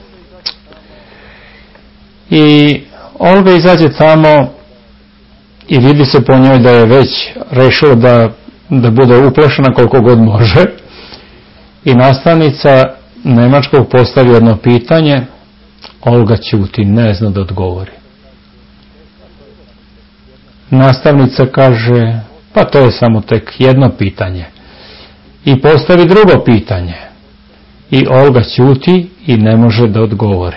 I Olga izađe tamo i vidi se po njoj da je već rešila da bude uplašena koliko god može. I nastavnica nemačkog postavi jedno pitanje, Olga ćuti, ne zna da odgovori. Nastavnica kaže, pa to je samo tek jedno pitanje. I postavi drugo pitanje. I Olga ćuti i ne može da odgovori.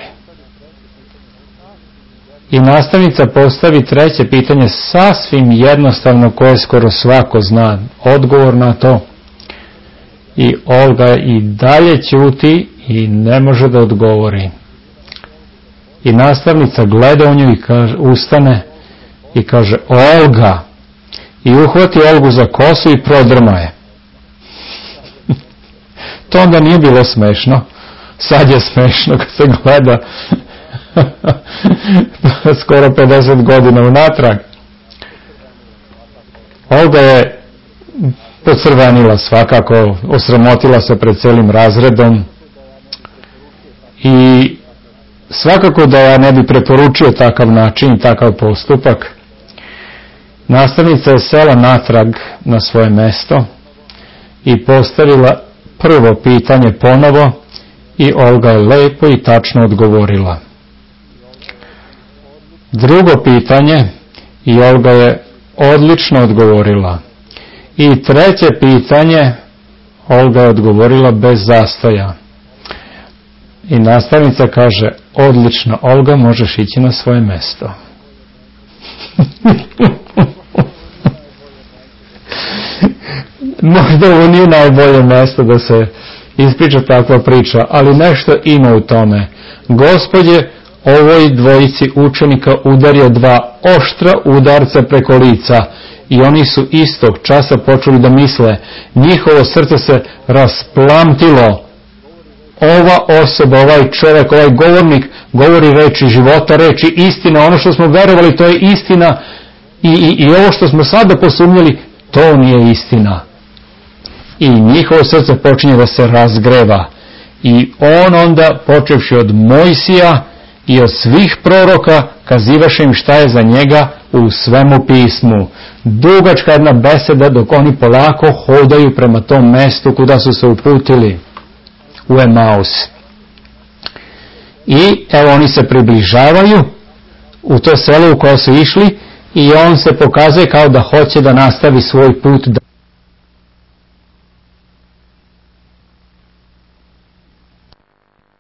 I nastavnica postavi treće pitanje, sasvim jednostavno, koje skoro svako zna odgovor na to. I Olga i dalje ćuti i ne može da odgovori. I nastavnica gleda u nju i kaže, ustane i kaže, Olga, i uhvati Olgu za kosu i prodrma je. To onda nije bilo smešno, sad je smešno kad se gleda skoro 50 godina unatrag. Olga je pocrvenila svakako, osramotila se pred celim razredom i svakako da ja ne bi preporučio takav način, takav postupak. Nastavnica je sela natrag na svoje mesto i postavila prvo pitanje ponovo i Olga je lepo i tačno odgovorila. Drugo pitanje, i Olga je odlično odgovorila. I treće pitanje, Olga je odgovorila bez zastoja. I nastavnica kaže, odlično, Olga, možeš ići na svoje mesto. Možda ovo nije najbolje mesto da se ispriča takva priča, ali nešto ima u tome. Gospod je ovoj dvojici učenika udario 2 oštra udarca preko lica i oni su istog časa počeli da misle. Njihovo srce se rasplamtilo. Ova osoba, ovaj čovjek, ovaj govornik govori reči života, reči istine. Ono što smo verovali, to je istina, i ovo što smo sada posumnjali, to nije istina. I njihovo srce počinje da se razgreva. I on onda, počevši od Mojsija i od svih proroka, kazivaše im šta je za njega u svemu pismu. Dugačka jedna beseda dok oni polako hodaju prema tom mestu kuda su se uputili, u Emaus. I evo oni se približavaju u to selo u koje su išli i on se pokazuje kao da hoće da nastavi svoj put